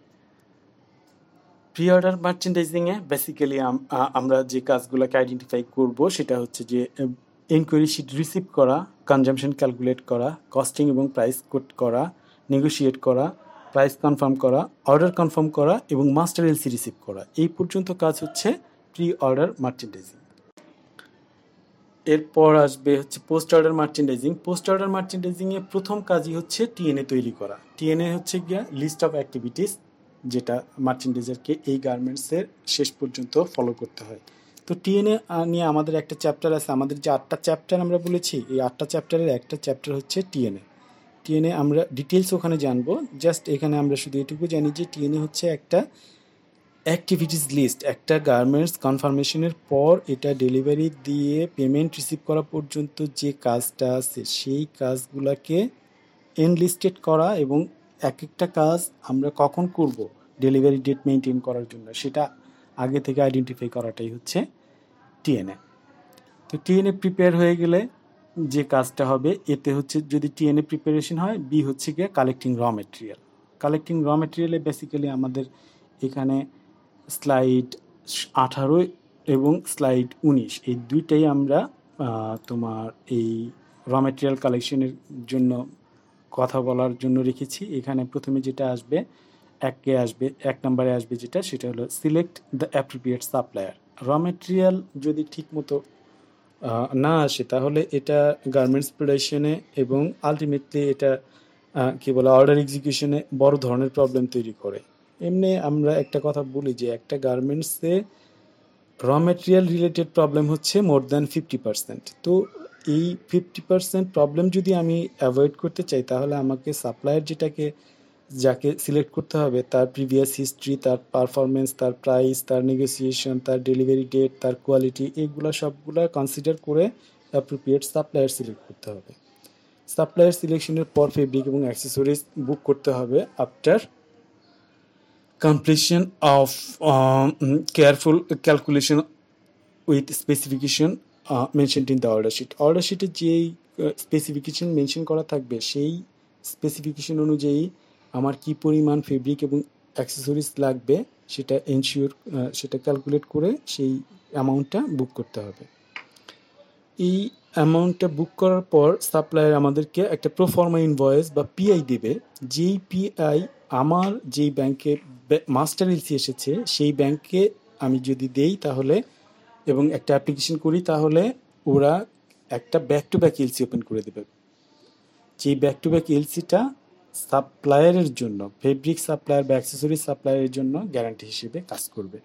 Pre order মার্চেন্ডাইজিংয়ে বেসিক্যালি আমরা যে কাজগুলোকে আইডেন্টিফাই করব সেটা হচ্ছে যে এনকোয়ারি শিট রিসিভ করা, কনজাম্পশন ক্যালকুলেট করা, কস্টিং এবং প্রাইস কোট করা, নেগোশিয়েট করা, প্রাইস কনফার্ম করা, অর্ডার কনফার্ম করা এবং মাস্টার এলসি রিসিভ করা, এই পর্যন্ত কাজ হচ্ছে প্রি অর্ডার মার্চেন্ডাইজিং। এরপর আসবে হচ্ছে post order merchandising. Post order মার্চেন্ডাইজিংয়ে প্রথম কাজই হচ্ছে টিএনএ তৈরি করা। টিএনএ হচ্ছে গিয়া লিস্ট অফ অ্যাক্টিভিটিস, যেটা মার্চেন্ডাইজারকে এই গার্মেন্টসের শেষ পর্যন্ত ফলো করতে হয়। তো টিএনএ নিয়ে আমাদের একটা চ্যাপ্টার আছে, আমাদের যে 8টা চ্যাপ্টার আমরা বলেছি, এই 8টা চ্যাপ্টারের একটা চ্যাপ্টার হচ্ছে টিএনএ। টিএনএ আমরা ডিটেলস ওখানে জানবো, জাস্ট এখানে আমরা শুধু এটুকু জানি যে টিএনএ হচ্ছে একটা অ্যাক্টিভিটিস লিস্ট। একটা গার্মেন্টস কনফার্মেশনের পর এটা ডেলিভারি দিয়ে পেমেন্ট রিসিভ করা পর্যন্ত যে কাজটা আছে সেই কাজগুলোকে এনলিস্টেড করা এবং এক একটা কাজ আমরা কখন করব ডেলিভারি ডেট মেনটেন করার জন্য সেটা আগে থেকে আইডেন্টিফাই করাটাই হচ্ছে টিএনএ। তো টিএনএ প্রিপেয়ার হয়ে গেলে যে কাজটা হবে, এতে হচ্ছে যদি টিএনএ প্রিপারেশন হয়, বি হচ্ছে গিয়ে কালেক্টিং র মেটেরিয়াল। কালেক্টিং র মেটেরিয়ালে বেসিক্যালি আমাদের এখানে স্লাইড 18 এবং স্লাইড 19 এই দুইটাই আমরা তোমার এই র মেটেরিয়াল কালেকশনের জন্য কথা বলার জন্য রেখেছি। এখানে প্রথমে যেটা আসবে, এক নম্বরে আসবে যেটা, সেটা হলো select the appropriate supplier. Raw material যদি ঠিক মতো না আসে তাহলে এটা গার্মেন্টস প্রোডাকশনে এবং আলটিমেটলি এটা কি বলে অর্ডার এক্সিকিউশনে বড় ধরনের প্রবলেম তৈরি করে। এমনি আমরা একটা কথা বলি যে একটা গার্মেন্টসে র মেটেরিয়াল রিলেটেড প্রবলেম হচ্ছে মোর দ্যান 50%। তো এই 50% প্রবলেম যদি আমি অ্যাভয়েড করতে চাই তাহলে আমাকে সাপ্লায়ার যাকে সিলেক্ট করতে হবে তার প্রিভিয়াস হিস্ট্রি, তার পারফরমেন্স, তার প্রাইস, তার নেগোসিয়েশন, তার ডেলিভারি ডেট, তার কোয়ালিটি, এগুলো সবগুলো কনসিডার করে অ্যাপ্রোপ্রিয়েট সাপ্লায়ার সিলেক্ট করতে হবে। সাপ্লায়ার সিলেকশনের পর ফেব্রিক এবং অ্যাক্সেসরিজ বুক করতে হবে after completion of careful calculation with specification mentioned in the order sheet. Order শিটে যেই স্পেসিফিকেশন মেনশন করা থাকবে সেই স্পেসিফিকেশন অনুযায়ী আমার কি পরিমাণ ফেব্রিক এবং অ্যাক্সেসরিজ লাগবে সেটা ক্যালকুলেট করে সেই অ্যামাউন্টটা বুক করতে হবে। এই অ্যামাউন্টটা বুক করার পর সাপ্লায়ার আমাদেরকে একটা প্রোফর্মা ইনভয়েস বা পিআই দেবে। যেই পিআই আমার যেই ব্যাংকে মাস্টার এলসি এসেছে সেই ব্যাংকে আমি যদি দেই তাহলে এবং একটা অ্যাপ্লিকেশন করি তাহলে ওরা একটা back to back LC open করে দেবে। যেই ব্যাক টু ব্যাক এলসিটা সাপ্লায়ারের জন্য, ফেব্রিক সাপ্লায়ার বা অ্যাক্সেসরি সাপ্লায়ারের জন্য গ্যারান্টি হিসেবে কাজ করবে।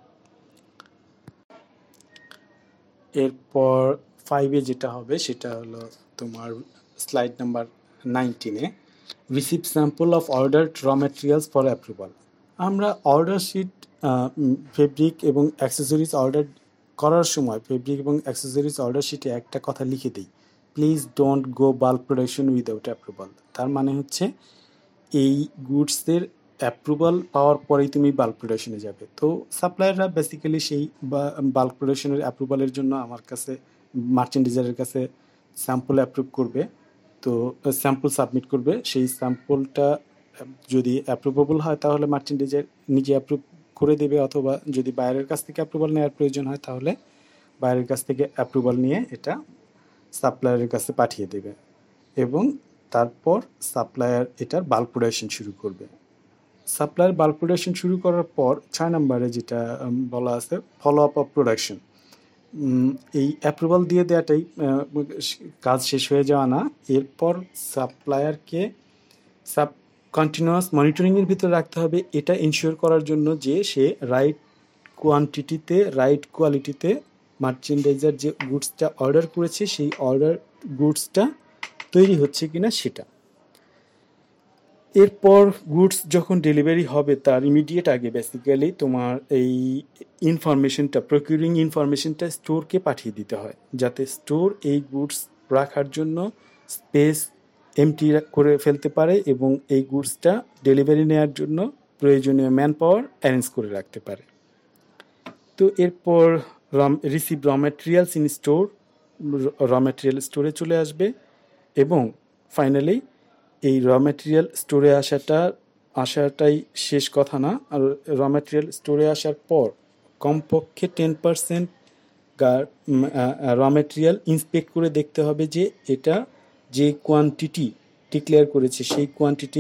এরপর 5-এ যেটা হবে সেটা হলো তোমার স্লাইড নাম্বার 19-এ receive sample of ordered raw materials for approval. আমরা অর্ডার শিট ফেব্রিক এবং অ্যাক্সেসরিজ অর্ডার করার সময় ফেব্রিক এবং অ্যাক্সেসরিজ অর্ডার শিটে একটা কথা লিখে দিই, please don't go bulk production without approval. তার মানে হচ্ছে এই গুডসের অ্যাপ্রুভাল পাওয়ার পরেই তুমি বাল্ক প্রোডাকশনে যাবে। তো সাপ্লায়াররা বেসিক্যালি সেই বাল্ক প্রোডাকশনের অ্যাপ্রুভালের জন্য আমার কাছে মার্চেন্ডিজারের কাছে স্যাম্পল অ্যাপ্রুভ করবে, তো স্যাম্পল সাবমিট করবে। সেই স্যাম্পলটা যদি অ্যাপ্রুভেবল হয় তাহলে মার্চেন্ডিজার নিজে অ্যাপ্রুভ করে দেবে, অথবা যদি বাইরের কাছ থেকে অ্যাপ্রুভাল নেওয়ার প্রয়োজন হয় তাহলে বাইরের কাছ থেকে অ্যাপ্রুভাল নিয়ে এটা সাপ্লায়ারের কাছে পাঠিয়ে দেবে এবং তারপর সাপ্লায়ার এটার বাল্ক প্রোডাকশন শুরু করবে। সাপ্লায়ার বাল্ক প্রোডাকশন শুরু করার পর 6 নম্বরে যেটা বলা আছে ফলো আপ অফ প্রোডাকশন। এই অ্যাপ্রুভাল দিয়ে দেওয়াটাই কাজ শেষ হয়ে যাওয়া না, এরপর সাপ্লায়ারকে কন্টিনিউয়াস মনিটরিংয়ের ভিতরে রাখতে হবে, এটা ইনশিওর করার জন্য যে সে রাইট কোয়ান্টিটিতে রাইট কোয়ালিটিতে মার্চেন্ডাইজার যে গুডসটা অর্ডার করেছে সেই অর্ডার গুডসটা তৈরি হচ্ছে কিনা সেটা। এরপর গুডস যখন ডেলিভারি হবে তার ইমিডিয়েট আগে বেসিক্যালি তোমার এই ইনফরমেশনটা, প্রকিউরিং ইনফরমেশনটা স্টোরকে পাঠিয়ে দিতে হয়, যাতে স্টোর এই গুডস রাখার জন্য স্পেস এমটি করে ফেলতে পারে এবং এই গুডসটা ডেলিভারি নেওয়ার জন্য প্রয়োজনীয় ম্যান পাওয়ার অ্যারেঞ্জ করে রাখতে পারে। তো এরপর receive raw materials in store, raw material স্টোরে চলে আসবে এবং ফাইনালি এই র ম্যাটেরিয়াল স্টোরে আসাটাই শেষ কথা না, আর র ম্যাটেরিয়াল স্টোরে আসার পর কমপক্ষে 10% র ম্যাটেরিয়াল ইন্সপেক্ট করে দেখতে হবে যে এটা যে কোয়ান্টিটি ডিক্লেয়ার করেছে সেই কোয়ান্টিটি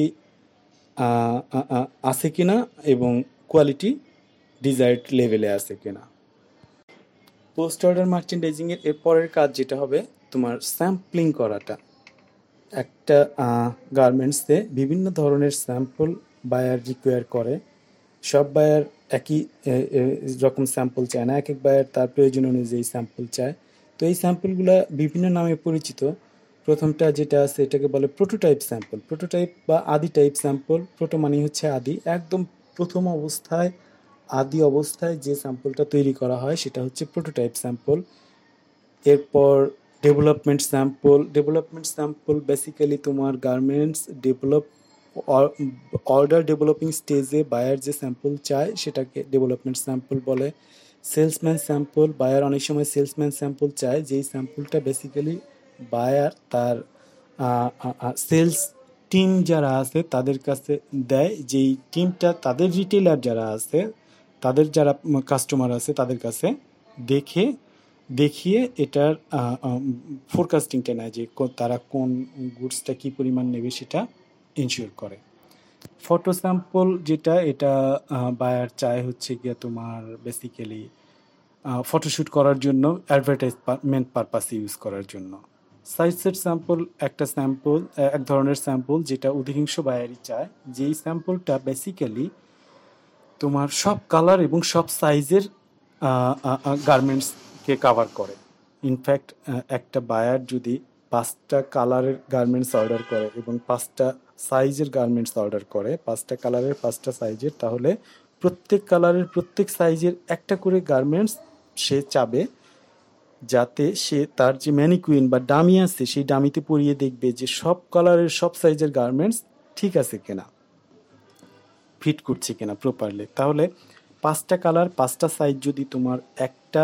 আছে কিনা এবং কোয়ালিটি ডিজায়ার্ড লেভেলে আছে কিনা। পোস্ট অর্ডার মার্চেন্ডাইজিংয়ের এরপরের কাজ যেটা হবে তোমার স্যাম্পলিং করাটা। একটা গার্মেন্টসে বিভিন্ন ধরনের স্যাম্পল বায়ার রিকোয়ার করে, সব বায়ার একই রকম স্যাম্পল চায় না, এক এক বায়ার তার প্রয়োজন অনুযায়ী স্যাম্পল চায়। তো এই স্যাম্পলগুলো বিভিন্ন নামে পরিচিত। প্রথমটা যেটা আছে এটাকে বলে প্রোটোটাইপ স্যাম্পল, প্রোটোটাইপ বা আদি টাইপ স্যাম্পল। প্রোটো মানে হচ্ছে আদি, একদম প্রথম অবস্থায় আদি অবস্থায় যে স্যাম্পলটা তৈরি করা হয় সেটা হচ্ছে প্রোটোটাইপ স্যাম্পল। এরপর ডেভেলপমেন্ট স্যাম্পল বেসিক্যালি তোমার গার্মেন্টস অর্ডার ডেভেলপিং স্টেজে বায়ার যে স্যাম্পল চায় সেটাকে ডেভেলপমেন্ট স্যাম্পল বলে। সেলসম্যান স্যাম্পল, বায়ার অনেক সময় সেলসম্যান স্যাম্পল চায়, যেই স্যাম্পলটা বেসিক্যালি বায়ার তার সেলস টিম যারা আছে তাদের কাছে দেয়, যেই টিমটা তাদের রিটেলার যারা আছে, তাদের যারা কাস্টমার আছে তাদের কাছে দেখে দেখিয়ে এটার ফোরকাস্টিংটা নেয় যে তারা কোন গুডসটা কী পরিমাণ নেবে সেটা ইনশিওর করে। ফটো স্যাম্পল যেটা এটা বায়ার চায় হচ্ছে গিয়ে তোমার বেসিক্যালি ফটোশ্যুট করার জন্য, অ্যাডভার্টাইজমেন্ট পারপাসে ইউজ করার জন্য। সাইজ সেট স্যাম্পল একটা স্যাম্পল, এক ধরনের স্যাম্পল যেটা অধিকাংশ বায়ারই চায়, যেই স্যাম্পলটা বেসিক্যালি তোমার সব কালার এবং সব সাইজের গার্মেন্টসকে কাভার করে। ইনফ্যাক্ট একটা বায়ার যদি 5টা কালারের গার্মেন্টস অর্ডার করে এবং 5টা সাইজের গার্মেন্টস অর্ডার করে, 5টা কালারের 5টা সাইজের, তাহলে প্রত্যেক কালারের প্রত্যেক সাইজের একটা করে গার্মেন্টস সে চাবে, যাতে সে তার যে ম্যানিকুইন বা ডামি আছে সেই ডামিতে পরিয়ে দেখবে যে সব কালারের সব সাইজের গার্মেন্টস ঠিক আছে কিনা, ফিট করছে কিনা প্রপারলি। তাহলে 5টা কালার 5টা সাইজ যদি তোমার একটা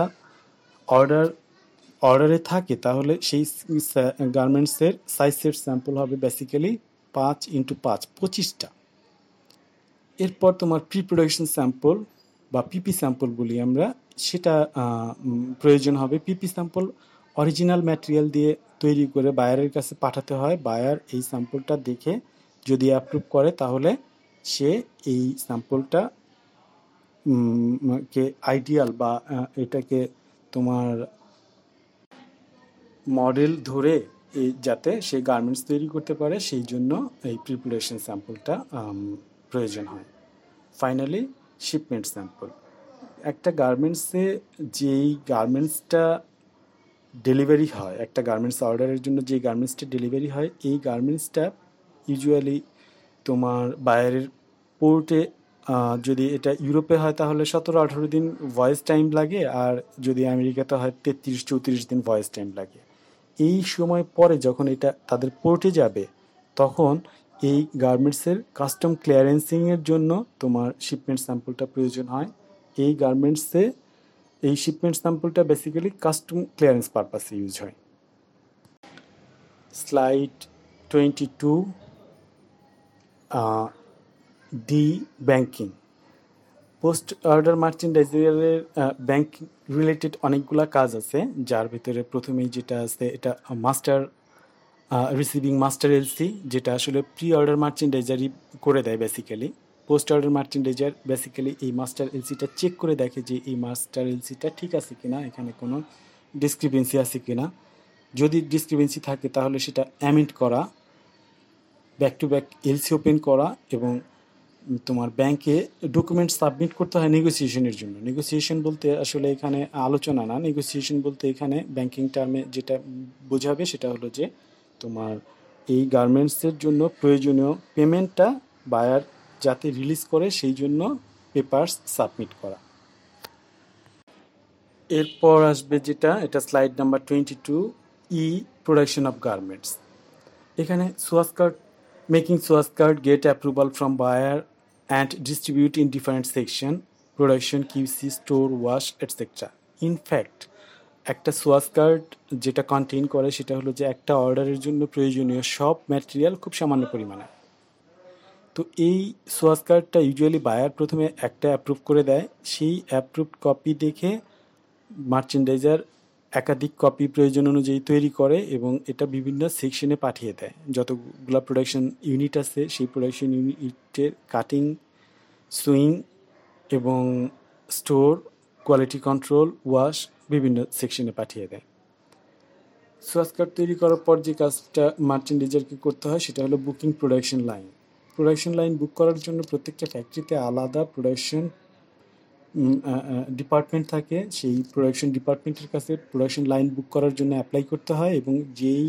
অর্ডারে থাকে, তাহলে সেই গার্মেন্টসের সাইজ সেট স্যাম্পল হবে বেসিক্যালি 5x5 25টা। এরপর তোমার প্রি প্রোডাকশন স্যাম্পল বা পিপি স্যাম্পল বলি আমরা, সেটা প্রয়োজন হবে। পিপি স্যাম্পল অরিজিনাল ম্যাটেরিয়াল দিয়ে তৈরি করে বায়ারের কাছে পাঠাতে হয়। বায়ার এই স্যাম্পলটা দেখে যদি অ্যাপ্রুভ করে, তাহলে সে এই স্যাম্পলটা কে আইডিয়াল বা এটাকে তোমার মডেল ধরে যাতে সে গার্মেন্টস তৈরি করতে পারে, সেই জন্য এই প্রিপারেশন স্যাম্পলটা প্রয়োজন হয়। Finally shipment sample. একটা গার্মেন্টসে যেই গার্মেন্টসটা ডেলিভারি হয়, একটা গার্মেন্টস অর্ডারের জন্য যে গার্মেন্টসটা ডেলিভারি হয়, এই গার্মেন্টসটা ইউজুয়ালি তোমার বাইরের পোর্টে, যদি এটা ইউরোপে হয় তাহলে 17-18 দিন ভয়েস টাইম লাগে, আর যদি আমেরিকাতে হয় 33-34 দিন ভয়েস টাইম লাগে। এই সময় পরে যখন এটা তাদের পোর্টে যাবে, তখন এই গার্মেন্টসের কাস্টম ক্লিয়ারেন্সিংয়ের জন্য তোমার শিপমেন্ট স্যাম্পলটা প্রয়োজন হয়। এই গার্মেন্টসে এই শিপমেন্ট স্যাম্পলটা বেসিক্যালি কাস্টম ক্লিয়ারেন্স পারপাসে ইউজ হয়। Slide 22, D banking. Post order মার্চেন্ডাইজারের ব্যাংকিং রিলেটেড অনেকগুলা কাজ আছে, যার ভিতরে প্রথমেই যেটা আছে এটা মাস্টার রিসিভিং মাস্টার এলসি, যেটা আসলে প্রি অর্ডার মার্চেন্ডাইজারই করে দেয় basically. Post order merchandiser basically এই মাস্টার এলসিটা চেক করে দেখে যে এই মাস্টার এলসিটা ঠিক আছে কিনা, এখানে কোনো ডিসক্রিপেন্সি আছে কিনা। যদি ডিসক্রিপেন্সি থাকে তাহলে সেটা অ্যামেন্ড করা, back to back LC open করা, এবং তোমার ব্যাংকে ডকুমেন্ট সাবমিট করতে হয় নেগোসিয়েশনের জন্য। নেগোসিয়েশন বলতে আসলে এখানে আলোচনা না, নেগোসিয়েশন বলতে এখানে ব্যাংকিং টার্মে যেটা বোঝাবে সেটা হলো যে তোমার এই গার্মেন্টসের জন্য প্রয়োজনীয় পেমেন্টটা বায়ার যাতে রিলিজ করে সেই জন্য পেপারস সাবমিট করা। এরপর আসবে যেটা, এটা slide number 22, E production of garments. এখানে swatch card, making swatch card, get approval from buyer and distribute in different section, production, QC, store, wash, etcetera. In fact একটা সোয়াস কার্ড যেটা কন্টেইন করে সেটা হলো যে একটা অর্ডারের জন্য প্রয়োজনীয় সব ম্যাটেরিয়াল খুব সামান্য পরিমাণে। তো এই সোয়াস কার্ডটা ইউজুয়ালি বায়ার প্রথমে একটা অ্যাপ্রুভ করে দেয়, সেই অ্যাপ্রুভড কপি দেখে মার্চেন্ডাইজার একাধিক কপি প্রয়োজন অনুযায়ী তৈরি করে এবং এটা বিভিন্ন সেকশনে পাঠিয়ে দেয়। যতগুলো প্রোডাকশন ইউনিট আছে সেই প্রোডাকশন ইউনিটের কাটিং, সুইং এবং স্টোর, কোয়ালিটি কন্ট্রোল, ওয়াশ বিভিন্ন সেকশনে পাঠিয়ে দেয়। সোয়াস কার্ড তৈরি করার পর যে কাজটা মার্চেন্ডাইজারকে করতে হয় সেটা হলো booking production line. Production line book করার জন্য প্রত্যেকটা ফ্যাক্টরিতে আলাদা প্রোডাকশন ডিপার্টমেন্ট থাকে। সেই প্রোডাকশন ডিপার্টমেন্টের কাছে প্রোডাকশন লাইন বুক করার জন্য অ্যাপ্লাই করতে হয়, এবং যেই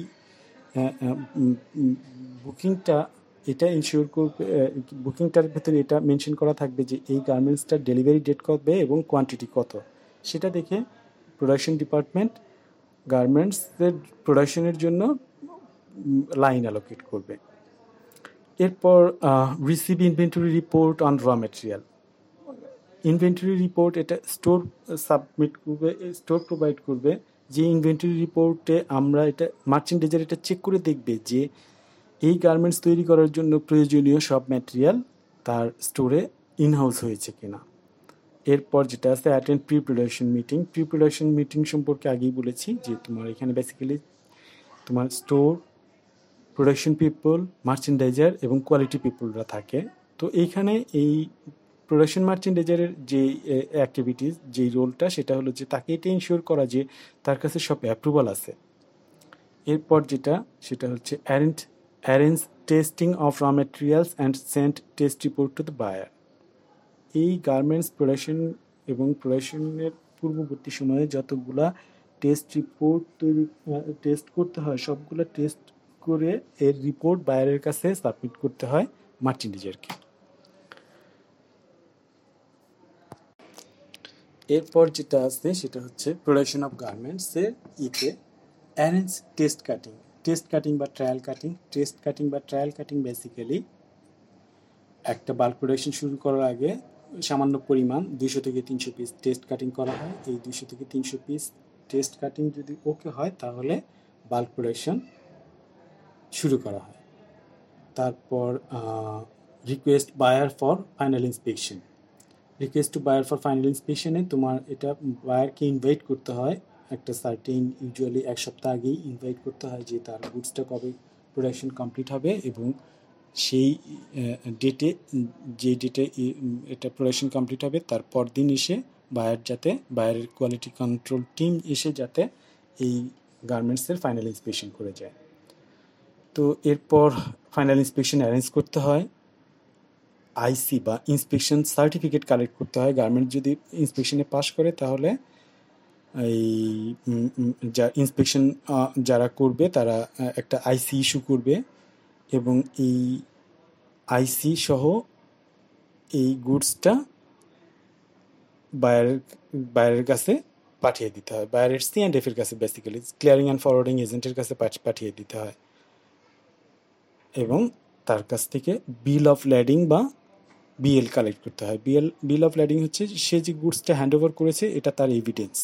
বুকিংটা এটা ইনশিওর করবে, বুকিংটার ভেতরে এটা মেনশন করা থাকবে যে এই গার্মেন্টসটার ডেলিভারি ডেট কবে এবং কোয়ান্টিটি কত, সেটা দেখে প্রোডাকশন ডিপার্টমেন্ট গার্মেন্টসের প্রোডাকশনের জন্য লাইন অ্যালোকেট করবে। এরপর receive inventory report on raw material. Inventory report এটা স্টোর সাবমিট করবে, স্টোর প্রোভাইড করবে। যে ইনভেন্টরি রিপোর্টে আমরা এটা মার্চেন্ডাইজার এটা চেক করে দেখবে যে এই গার্মেন্টস তৈরি করার জন্য প্রয়োজনীয় সব ম্যাটেরিয়াল তার স্টোরে ইনহাউস হয়েছে কিনা। এরপর যেটা আছে attend pre production meeting. Pre production meeting সম্পর্কে আগেই বলেছি যে তোমার এখানে বেসিক্যালি তোমার স্টোর, প্রোডাকশন পিপল, মার্চেন্ডাইজার এবং কোয়ালিটি পিপলরা থাকে। তো এইখানে এই প্রোডাকশন মার্চেন্ডাইজারের যে অ্যাক্টিভিটিস, যেই রোলটা, সেটা হলো যে তাকে এটা ইনশিওর করা যে তার কাছে সব অ্যাপ্রুভাল আছে। এরপর যেটা সেটা হচ্ছে arrange testing of raw materials and send test report to the buyer. এই গার্মেন্টস প্রোডাকশন এবং প্রোডাকশনের পূর্ববর্তী সময়ে যতগুলা টেস্ট রিপোর্ট টেস্ট করতে হয়, সবগুলো টেস্ট করে এর রিপোর্ট বায়ারের কাছে সাবমিট করতে হয় মার্চেন্ডাইজারকে। এরপর যেটা আছে সেটা হচ্ছে প্রোডাকশন অফ গার্মেন্টসের arrange test cutting. Test cutting বা ট্রায়াল কাটিং। টেস্ট কাটিং বা ট্রায়াল কাটিং বেসিক্যালি একটা বাল্ক প্রোডাকশন শুরু করার আগে সামান্য পরিমাণ 200 থেকে 300 পিস টেস্ট কাটিং করা হয়। এই 200 থেকে 300 পিস টেস্ট কাটিং যদি ওকে হয় তাহলে বাল্ক প্রোডাকশন শুরু করা হয়। তারপর request buyer for final inspection. Request to buyer for final ইন্সপেকশনে তোমার এটা বায়ারকে ইনভাইট করতে হয় একটা সার্টেন, ইউজুয়ালি 1 সপ্তাহ আগেই ইনভাইট করতে হয় যে তার গুডসটা কবে প্রোডাকশন কমপ্লিট হবে, এবং সেই ডেটে, যে ডেটে এটা প্রোডাকশন কমপ্লিট হবে তার পরদিন এসে বায়ারের কোয়ালিটি কন্ট্রোল টিম এসে যাতে এই গার্মেন্টসের ফাইনাল ইন্সপেকশন করে যায়। তো এরপর ফাইনাল ইন্সপেকশন অ্যারেঞ্জ করতে হয়। আইসি বা ইন্সপেকশন সার্টিফিকেট কালেক্ট করতে হয়। গার্মেন্ট যদি ইন্সপেকশনে পাস করে তাহলে এই যা ইন্সপেকশন যারা করবে তারা একটা আইসি ইস্যু করবে, এবং এই আইসি সহ এই গুডসটা বায়ারের কাছে পাঠিয়ে দিতে হয়। বায়ারের C&F এর কাছে, বেসিক্যালি ক্লিয়ারিং অ্যান্ড ফরওয়ার্ডিং এজেন্টের কাছে পাঠিয়ে দিতে হয়, এবং তার কাছ থেকে বিল অফ ল্যাডিং বা বিএল কালেক্ট করতে হয়। বিল অফ ল্যাডিং হচ্ছে সে যে গুডসটা হ্যান্ড ওভার করেছে এটা তার এভিডেন্স।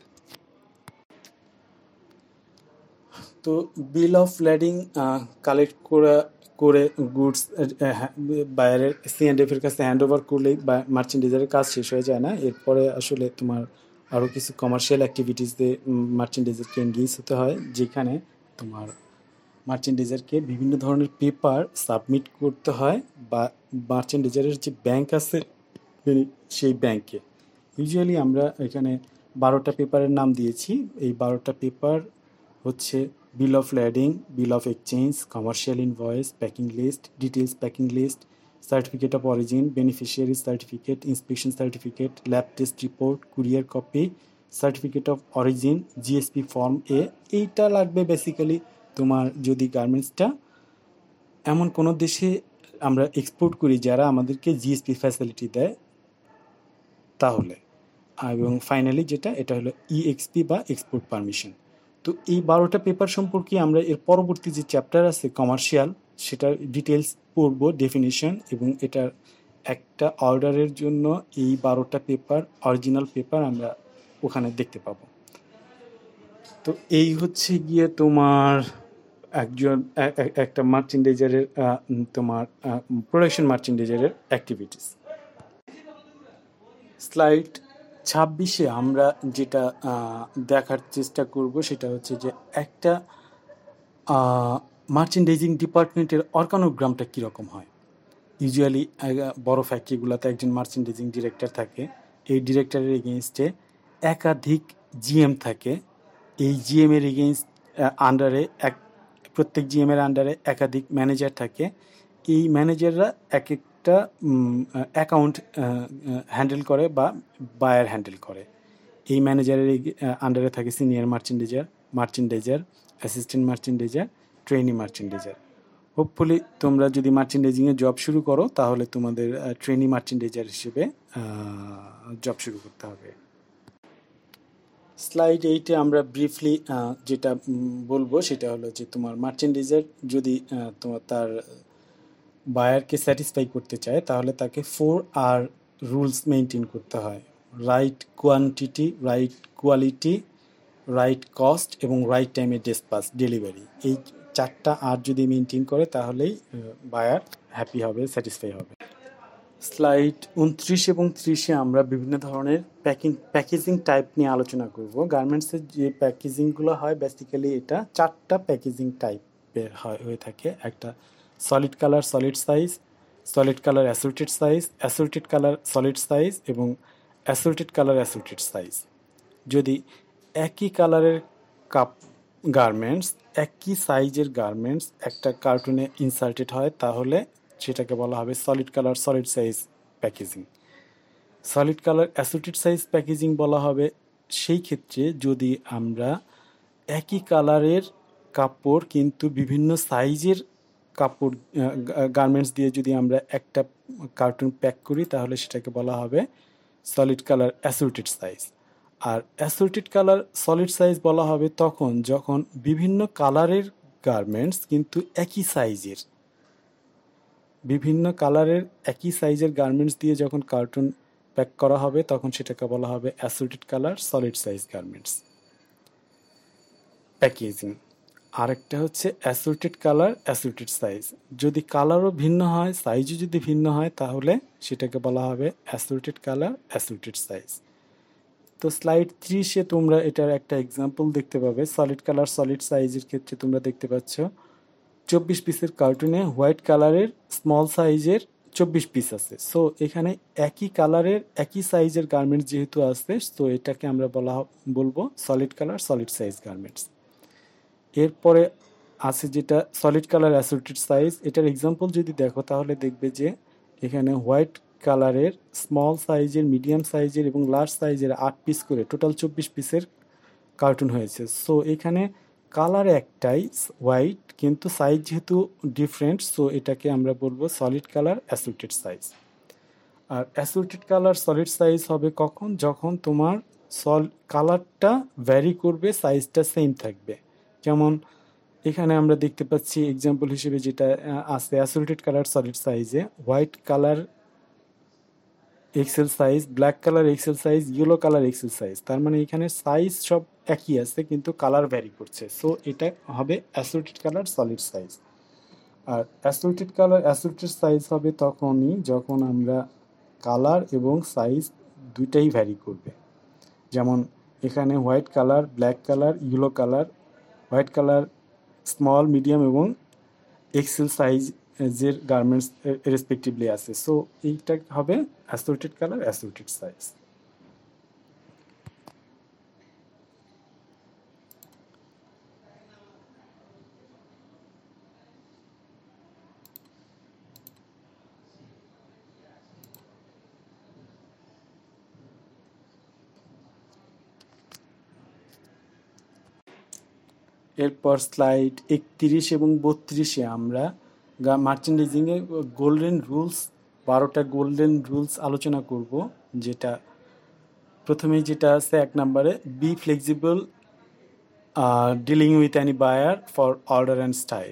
তো বিল অফ ল্যাডিং কালেক্ট করে গুডস বায়ারের C&F এর কাছে হ্যান্ড ওভার করলেই মার্চেন্ডাইজারের কাজ শেষ হয়ে যায় না। এরপরে আসলে তোমার আরও কিছু কমার্শিয়াল অ্যাক্টিভিটিসে মার্চেন্ডাইজারকে এনগেজ হতে হয়, যেখানে তোমার মার্চেন্ডাইজারকে বিভিন্ন ধরনের পেপার সাবমিট করতে হয় বা মার্চেন্ডাইজারের যে ব্যাংক আছে সেই ব্যাংকে। ইউজুয়ালি আমরা এখানে 12টা পেপারের নাম দিয়েছি। এই 12টা পেপার হচ্ছে bill of lading, bill of exchange, commercial invoice, packing list, details packing list, certificate of origin, beneficiary certificate, inspection certificate, lab test report, courier copy, certificate of origin, GSP form A. এইটা লাগবে basically তোমার যদি গার্মেন্টসটা এমন কোনো দেশে আমরা export করি যারা আমাদেরকে জিএসপি ফ্যাসিলিটি দেয় তাহলে। এবং ফাইনালি যেটা, এটা হলো EXP বা এক্সপোর্ট পারমিশন। তো এই 12টা পেপার সম্পর্কে আমরা এর পরবর্তী যে চ্যাপ্টার আছে কমার্শিয়াল, সেটার ডিটেলস পড়ব, ডেফিনিশন, এবং এটার একটা অর্ডারের জন্য এই 12টা পেপার, অরিজিনাল পেপার আমরা ওখানে দেখতে পাবো। তো এই হচ্ছে গিয়ে তোমার একটা মার্চেন্ডাইজারের তোমার প্রোডাকশন মার্চেন্ডাইজারের অ্যাক্টিভিটিস। স্লাইড 26-এ আমরা যেটা দেখার চেষ্টা করব সেটা হচ্ছে যে একটা মার্চেন্ডাইজিং ডিপার্টমেন্টের অর্গানোগ্রামটা কীরকম হয়। ইউজুয়ালি বড় ফ্যাক্টরিগুলোতে একজন মার্চেন্ডাইজিং ডিরেক্টর থাকে। এই ডিরেক্টরের এগেনস্টে একাধিক জিএম থাকে। এই জিএমের আন্ডারে প্রত্যেক জিএমের আন্ডারে একাধিক ম্যানেজার থাকে। এই ম্যানেজাররা এক একটা অ্যাকাউন্ট হ্যান্ডেল করে বা বায়ার হ্যান্ডেল করে। এই ম্যানেজারের আন্ডারে থাকে senior merchandiser, assistant merchandiser, trainee merchandiser. Hopefully তোমরা যদি মার্চেন্ডাইজিংয়ে জব শুরু করো তাহলে তোমাদের ট্রেনি মার্চেন্ডাইজার হিসেবে জব শুরু করতে হবে। স্লাইড 8-এ আমরা ব্রিফলি যেটা বলবো সেটা হলো যে তোমার মার্চেন্ডাইজার যদি তোমার তার বায়ারকে স্যাটিসফাই করতে চায় তাহলে তাকে 4R রুলস মেনটেন করতে হয়। Right quantity, right quality, right cost এবং রাইট টাইমে ডেলিভারি। এই 4টা আর যদি মেনটেন করে তাহলেই বায়ার হ্যাপি হবে, স্যাটিসফাই হবে। স্লাইড 29 এবং 30-এ আমরা বিভিন্ন ধরনের প্যাকেজিং টাইপ নিয়ে আলোচনা করব। গার্মেন্টসের যে প্যাকেজিংগুলো হয় বেসিক্যালি এটা 4টা প্যাকেজিং টাইপের হয়ে থাকে। একটা solid colour solid size, solid colour assorted size, assorted colour solid size এবং অ্যাসোর্টেড কালার অ্যাসোর্টেড সাইজ। যদি একই কালারের কাপ গার্মেন্টস, একই সাইজের গার্মেন্টস একটা কার্টুনে ইনসার্টেড হয় তাহলে সেটাকে বলা হবে solid colour solid size packaging. Solid colour assorted size packaging বলা হবে সেই ক্ষেত্রে যদি আমরা একই কালারের কাপড় কিন্তু বিভিন্ন সাইজের কাপড় গার্মেন্টস দিয়ে যদি আমরা একটা কার্টুন প্যাক করি তাহলে সেটাকে বলা হবে সলিড কালার অ্যাসোটেড সাইজ। আর অ্যাসোর্টেড কালার সলিড সাইজ বলা হবে তখন যখন বিভিন্ন কালারের গার্মেন্টস কিন্তু বিভিন্ন কালারের একই সাইজের গার্মেন্টস দিয়ে যখন কার্টুন প্যাক করা হবে তখন সেটাকে বলা হবে assorted colour solid size garments packaging. আরেকটা হচ্ছে অ্যাসোর্টেড কালার অ্যাসোর্টেড সাইজ। যদি কালারও ভিন্ন হয়, সাইজও যদি ভিন্ন হয় তাহলে সেটাকে বলা হবে অ্যাসোর্টেড কালার অ্যাসোর্টেড সাইজ। তো স্লাইড 30-এ তোমরা এটার একটা এক্সাম্পল দেখতে পাবে। সলিড কালার সলিড সাইজের ক্ষেত্রে তোমরা দেখতে পাচ্ছ 24 পিসের কার্টুনে হোয়াইট কালারের স্মল সাইজের 24 পিস আছে। সো এখানে একই কালারের একই সাইজের গার্মেন্টস যেহেতু আছে, তো এটাকে আমরা বলবো solid colour solid size garments. এরপরে আছে যেটা সলিড কালার অ্যাসোর্টেড সাইজ। এটার এক্সাম্পল যদি দেখো তাহলে দেখবে যে এখানে হোয়াইট কালারের স্মল সাইজের, মিডিয়াম সাইজের এবং লার্জ সাইজের 8 পিস করে টোটাল 24 পিসের কার্টুন হয়েছে। সো এখানে কালার একটাই হোয়াইট কিন্তু সাইজ যেহেতু ডিফারেন্ট, সো এটাকে আমরা বলবো সলিড কালার অ্যাসোর্টেড সাইজ। আর অ্যাসোর্টেড কালার সলিড সাইজ হবে কখন? যখন তোমার কালারটা ভ্যারি করবে, সাইজটা সেম থাকবে। যেমন এখানে আমরা দেখতে পাচ্ছি এক্সাম্পল হিসেবে যেটা আছে অ্যাসোর্টেড কালার সলিড সাইজে white colour XL size, black colour XL size, yellow colour XL size. তার মানে এখানে সাইজ সব একই আছে কিন্তু কালার ভ্যারি করছে। সো এটা হবে অ্যাসোর্টেড কালার সলিড সাইজ। আর অ্যাসোর্টেড কালার অ্যাসোর্টেড সাইজ হবে তখনই যখন আমরা কালার এবং সাইজ দুইটাই ভ্যারি করবে। যেমন এখানে white colour, black colour, yellow colour, white colour small, medium এবং এক্সেল সাইজের গার্মেন্টস রেসপেক্টিভলি আছে। সো এইটা হবে অ্যাসোর্টেড কালার অ্যাসোর্টেড সাইজ। এরপর স্লাইড 31 এবং 32-এ আমরা মার্চেন্ডাইজিংয়ে গোল্ডেন রুলস, 12টা গোল্ডেন রুলস আলোচনা করব। যেটা প্রথমেই যেটা আছে 1 নম্বরে, be flexible dealing with any buyer for order and style.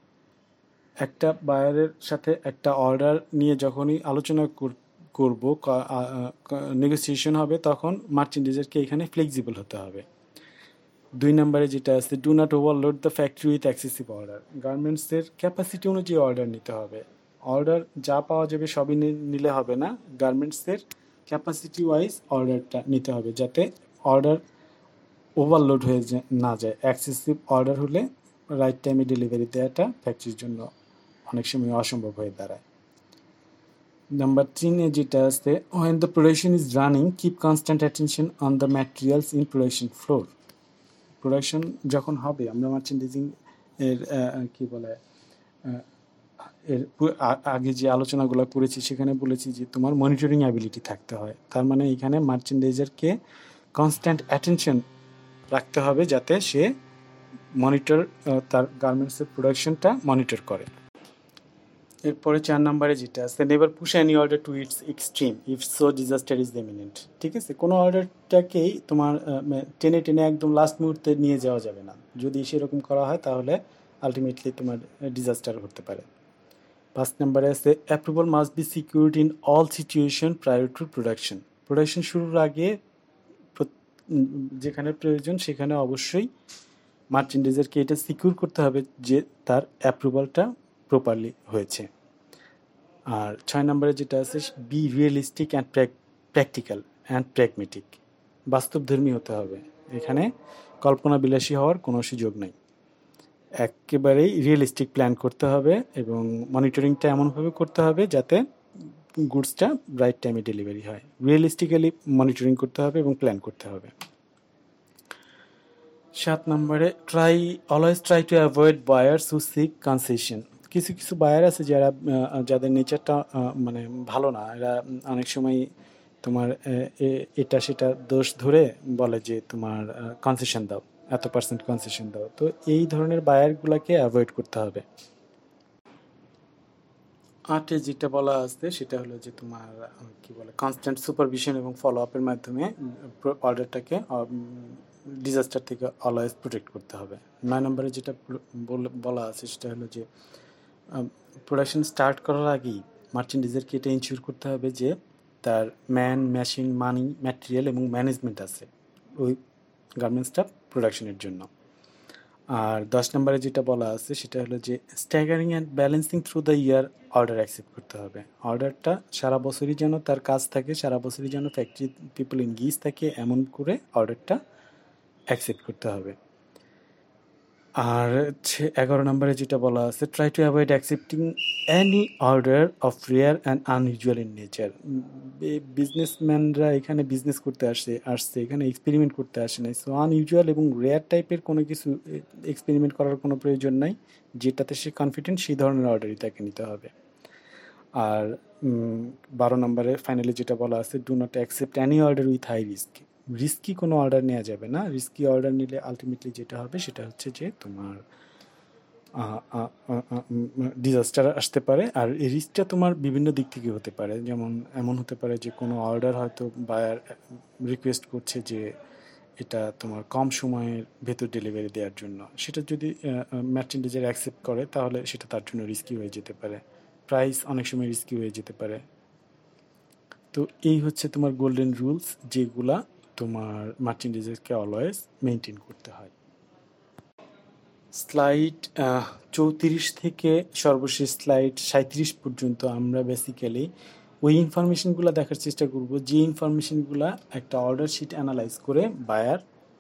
একটা বায়ারের সাথে একটা অর্ডার নিয়ে যখনই আলোচনা করব, নেগোসিয়েশন হবে, তখন মার্চেন্ডাইজারকে এখানে ফ্লেক্সিবল হতে হবে। 2 নম্বরে যেটা আছে, do not overload the factory with excessive order. গার্মেন্টসের ক্যাপাসিটি অনুযায়ী অর্ডার নিতে হবে। অর্ডার যা পাওয়া যাবে সবই নিলে হবে না, গার্মেন্টসের ক্যাপাসিটি ওয়াইজ অর্ডারটা নিতে হবে যাতে অর্ডার ওভারলোড হয়ে না যায়। এক্সেসিভ অর্ডার হলে রাইট টাইমে ডেলিভারি দেওয়াটা ফ্যাক্টরির জন্য অনেক সময় অসম্ভব হয়ে দাঁড়ায়। নাম্বার 3-এ যেটা আছে, when the production is running keep constant attention on the materials in production floor. Production যখন হবে, আমরা মার্চেন্ডাইজিং এর কি বলে এর আগে যে আলোচনাগুলো করেছি সেখানে বলেছি যে তোমার মনিটরিং অ্যাবিলিটি থাকতে হয়। তার মানে এখানে মার্চেন্ডাইজারকে কনস্ট্যান্ট অ্যাটেনশন রাখতে হবে যাতে সে তার গার্মেন্টসের প্রোডাকশনটা মনিটর করে। এরপরে 4 নম্বরে যেটা আছে, never push any order to its extreme if so disaster is imminent. ঠিক আছে, কোনো অর্ডারটাকেই তোমার টেনে টেনে একদম লাস্ট মুহূর্তে নিয়ে যাওয়া যাবে না। যদি সেরকম করা হয় তাহলে আলটিমেটলি তোমার ডিজাস্টার হতে পারে। 5 নম্বরে আছে, approval must be secured in all situation prior to production. Production শুরুর আগে যেখানে প্রয়োজন সেখানে অবশ্যই মার্চেন্ডাইজারকে এটা সিকিউর করতে হবে যে তার অ্যাপ্রুভালটা প্রপারলি হয়েছে। আর 6 নম্বরে যেটা আছে, be realistic and practical and pragmatic. বাস্তবধর্মী হতে হবে, এখানে কল্পনাবিলাসী হওয়ার কোনো সুযোগ নেই। একেবারেই রিয়েলিস্টিক প্ল্যান করতে হবে এবং মনিটরিংটা এমনভাবে করতে হবে যাতে গুডসটা রাইট টাইমে ডেলিভারি হয়। রিয়েলিস্টিক্যালি মনিটরিং করতে হবে এবং প্ল্যান করতে হবে। 7 নম্বরে always try to avoid buyers who seek concession. কিছু কিছু বায়ার আছে যারা যাদের নেচারটা মানে ভালো না, এরা অনেক সময় তোমার এটা সেটা দোষ ধরে বলে যে তোমার কনসেশন দাও, এত% কনসেশন দাও। তো এই ধরনের বায়ারগুলোকে অ্যাভয়েড করতে হবে। 8-এ যেটা বলা আছে সেটা হলো যে তোমার কি বলে, কনস্ট্যান্ট সুপারভিশন এবং ফলো আপের মাধ্যমে অর্ডারটাকে ডিজাস্টার থেকে অলওয়েজ প্রোটেক্ট করতে হবে। 9 নম্বরে যেটা বলা আছে সেটা হলো যে প্রোডাকশন স্টার্ট করার আগেই মার্চেন্ডিজেরকে এটা ইনশিওর করতে হবে যে তার ম্যান, মেশিন, মানি, ম্যাটেরিয়াল এবং ম্যানেজমেন্ট আছে ওই গার্মেন্টসটা প্রোডাকশনের জন্য। আর 10 নম্বরে যেটা বলা আছে সেটা হলো যে staggering and balancing through the year order accept করতে হবে। অর্ডারটা সারা বছরই যেন তার কাজ থাকে, সারা বছরই যেন ফ্যাক্টরি পিপল এনগেজ থাকে, এমন করে অর্ডারটা অ্যাকসেপ্ট করতে হবে। আর 11 নম্বরে যেটা বলা আছে, try to avoid accepting any order of rare and unusual in nature. বিজনেসম্যানরা এখানে বিজনেস করতে আসছে, এখানে এক্সপেরিমেন্ট করতে আসে নাই। সো আনইউজুয়াল এবং রেয়ার টাইপের কোনো কিছু এক্সপেরিমেন্ট করার কোনো প্রয়োজন নাই। যেটাতে সে কনফিডেন্ট সেই ধরনের অর্ডারই তাকে নিতে হবে। আর 12 নম্বরে ফাইনালি যেটা বলা আছে, do not accept any order with high risk. Risky কোনো অর্ডার নেওয়া যাবে না। রিস্কি অর্ডার নিলে আলটিমেটলি যেটা হবে সেটা হচ্ছে যে তোমার ডিজাস্টার আসতে পারে। আর এই রিস্কটা তোমার বিভিন্ন দিক থেকে হতে পারে, যেমন এমন হতে পারে যে কোনো অর্ডার হয়তো বায়ার রিকোয়েস্ট করছে যে এটা তোমার কম সময়ের ভেতর ডেলিভারি দেওয়ার জন্য, সেটা যদি মার্চেন্ডিজার অ্যাকসেপ্ট করে তাহলে সেটা তার জন্য রিস্কি হয়ে যেতে পারে। প্রাইস অনেক সময় রিস্কি হয়ে যেতে পারে। তো এই হচ্ছে তোমার গোল্ডেন রুলস, যেগুলা তোমার মার্চেন্ডিজারকে অলওয়েজ মেনটেন করতে হয়। স্লাইড 34 থেকে সর্বশেষ স্লাইড 37 পর্যন্ত আমরা বেসিক্যালি ওই ইনফরমেশনগুলো দেখার চেষ্টা করব যে ইনফরমেশনগুলো একটা অর্ডার শিট অ্যানালাইজ করে বায়ার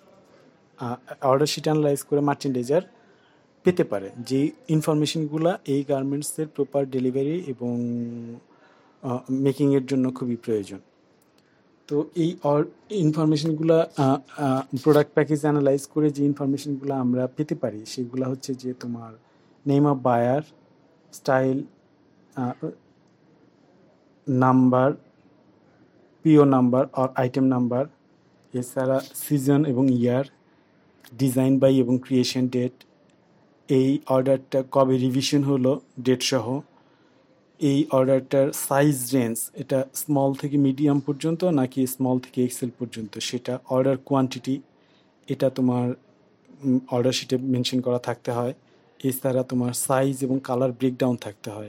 মার্চেন্ডাইজার পেতে পারে, যে ইনফরমেশনগুলো এই গার্মেন্টসের প্রপার ডেলিভারি এবং মেকিংয়ের জন্য খুবই প্রয়োজন। তো এই ইনফরমেশনগুলো প্রোডাক্ট প্যাকেজ অ্যানালাইজ করে যে ইনফরমেশনগুলো আমরা পেতে পারি সেগুলো হচ্ছে যে তোমার name of buyer, style, number, PO number আর আইটেম নাম্বার, এছাড়া সিজন এবং ইয়ার, ডিজাইন বাই এবং ক্রিয়েশন ডেট, এই অর্ডারটা কবে রিভিশন হলো ডেট সহ, এই অর্ডারটার সাইজ রেঞ্জ, এটা স্মল থেকে মিডিয়াম পর্যন্ত নাকি স্মল থেকে এক্সেল পর্যন্ত, সেটা অর্ডার কোয়ান্টিটি এটা তোমার অর্ডার শিটে মেনশন করা থাকতে হয়। এছাড়া তোমার সাইজ এবং কালার ব্রেকডাউন থাকতে হয়।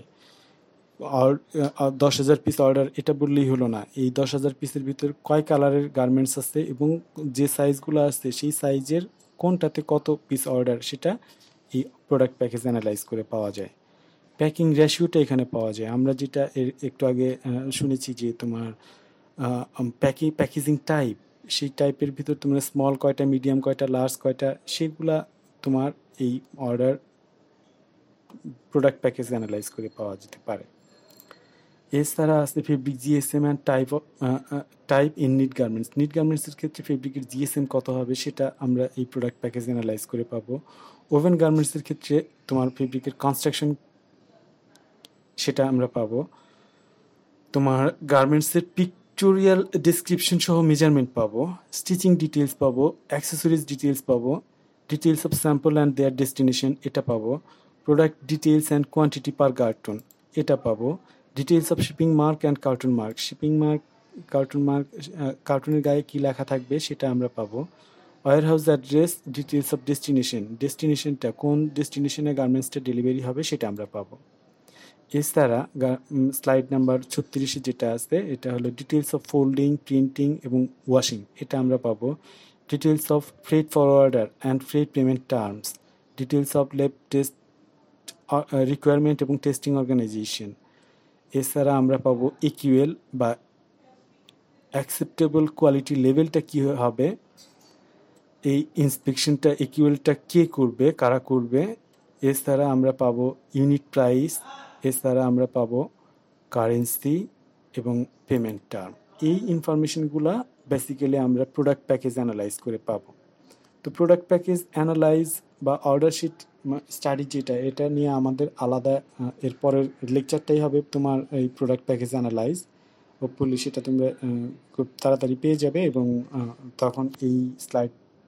10,000 পিস অর্ডার এটা বললেই হলো না, এই 10,000 পিসের ভিতর কয় কালারের গার্মেন্টস আছে এবং যে সাইজগুলো আছে সেই সাইজের কোনটাতে কত পিস অর্ডার, সেটা এই প্রোডাক্ট প্যাকেজ অ্যানালাইজ করে পাওয়া যায়। প্যাকিং রেশিওটা এখানে পাওয়া যায়। আমরা যেটা একটু আগে শুনেছি যে তোমার প্যাকেজিং টাইপ, সেই টাইপের ভিতর তোমার স্মল কয়টা, মিডিয়াম কয়টা, লার্জ কয়টা, সেগুলা তোমার এই অর্ডার প্রোডাক্ট প্যাকেজ অ্যানালাইজ করে পাওয়া যেতে পারে। এছাড়া আছে fabric GSM and type in knit garments. Knit গার্মেন্টসের ক্ষেত্রে ফেব্রিকের জিএসএম কত হবে সেটা আমরা এই প্রোডাক্ট প্যাকেজ অ্যানালাইজ করে পাবো। ওভেন গার্মেন্টসের ক্ষেত্রে তোমার ফেব্রিকের কনস্ট্রাকশন সেটা আমরা পাবো। তোমার গার্মেন্টসের পিকটোরিয়াল ডেসক্রিপশন সহ মেজারমেন্ট পাবো, স্টিচিং ডিটেলস পাবো, অ্যাক্সেসরিজ ডিটেলস পাবো, details of sample and their destination এটা পাবো, product details and quantity per carton এটা পাবো, details of shipping mark and carton mark, shipping mark, কার্টুনের গায়ে কী লেখা থাকবে সেটা আমরা পাবো, warehouse address, details of ডেস্টিনেশনটা কোন ডেস্টিনেশনে গার্মেন্টসটা ডেলিভারি হবে সেটা আমরা পাবো। এছাড়া স্লাইড নাম্বার 36 যেটা আছে এটা হলো ডিটেলস অফ ফোল্ডিং, প্রিন্টিং এবং ওয়াশিং এটা আমরা পাবো, details of freight forwarder and freight payment terms, details of lab test requirement এবং টেস্টিং অর্গানাইজেশন, এছাড়া আমরা পাবো ইকিউএল বা অ্যাকসেপ্টেবল কোয়ালিটি লেভেলটা কী হবে, এই ইন্সপেকশনটা ইকিউএলটা কে করবে, কারা করবে। এছাড়া আমরা পাবো ইউনিট প্রাইস, এছাড়া আমরা পাবো কারেন্সি এবং পেমেন্ট টার্ম। এই ইনফরমেশনগুলো বেসিক্যালি আমরা প্রোডাক্ট প্যাকেজ অ্যানালাইজ করে পাবো। তো প্রোডাক্ট প্যাকেজ অ্যানালাইজ বা অর্ডার শিট স্টাডি যেটা, এটা নিয়ে আমাদের আলাদা এরপরের লেকচারটাই হবে তোমার এই প্রোডাক্ট প্যাকেজ অ্যানালাইজ। হোপফুলি সেটা তোমরা খুব তাড়াতাড়ি পেয়ে যাবে এবং তখন এই স্লাইড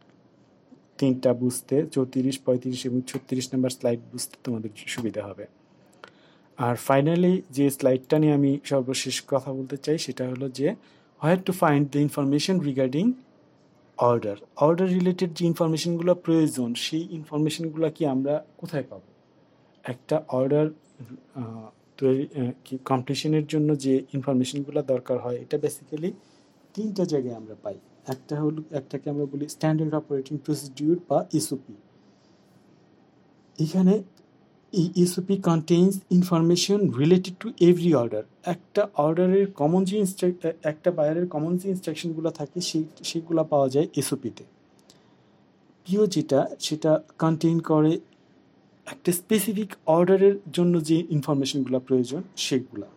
3টা বুঝতে, 34, 35 এবং 36 নম্বর স্লাইড বুঝতে তোমাদের সুবিধা হবে। আর ফাইনালি যে স্লাইডটা নিয়ে আমি সর্বশেষ কথা বলতে চাই সেটা হলো যে where to find the information regarding order related যে ইনফরমেশনগুলো প্রয়োজন, সেই ইনফরমেশনগুলো কি আমরা কোথায় পাবো। একটা অর্ডার তৈরি কমপ্লিশনের জন্য যে ইনফরমেশনগুলো দরকার হয়, এটা বেসিক্যালি 3টা জায়গায় আমরা পাই। একটাকে আমরা বলি স্ট্যান্ডার্ড অপারেটিং প্রসিডিউর বা এসওপি। এখানে এই SOP contains information related to every order. একটা অর্ডারের কমন যে একটা বায়ারের কমন যে ইনস্ট্রাকশনগুলো থাকে সেইগুলো পাওয়া যায় এসওপিতে। পিও যেটা, সেটা কন্টেইন করে একটা স্পেসিফিক অর্ডারের জন্য যে ইনফরমেশনগুলো প্রয়োজন সেগুলা।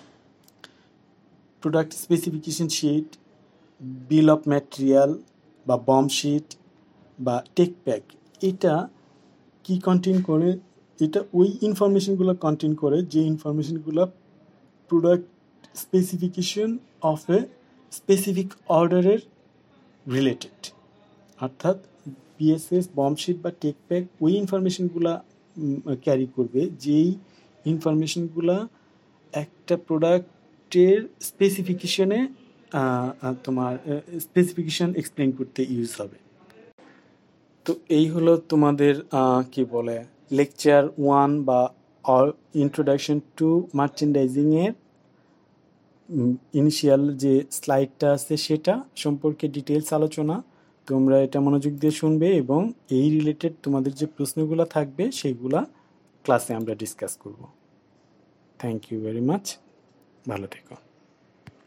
Product specification sheet, bill of material বা বম শিট বা টেক প্যাক, এটা কি কন্টেইন করে, এটা ওই ইনফরমেশনগুলো কন্টেইন করে যে ইনফরমেশনগুলো product specification of a specific অর্ডারের রিলেটেড। অর্থাৎ বিএসএস, বম শিট বা টেক প্যাক ওই ইনফরমেশনগুলো ক্যারি করবে যেই ইনফরমেশনগুলো একটা প্রোডাক্টের স্পেসিফিকেশনে তোমার স্পেসিফিকেশন এক্সপ্লেন করতে ইউজ হবে। তো এই হলো তোমাদের কি বলে লেকচার 1 বা ইন্ট্রোডাকশন টু মার্চেন্ডাইজিংয়ের ইনিশিয়াল যে স্লাইডটা আছে সেটা সম্পর্কে ডিটেলস আলোচনা। তোমরা এটা মনোযোগ দিয়ে শুনবে এবং এই রিলেটেড তোমাদের যে প্রশ্নগুলো থাকবে সেইগুলা ক্লাসে আমরা ডিসকাস করব। থ্যাংক ইউ ভেরি মাচ, ভালো থেকো।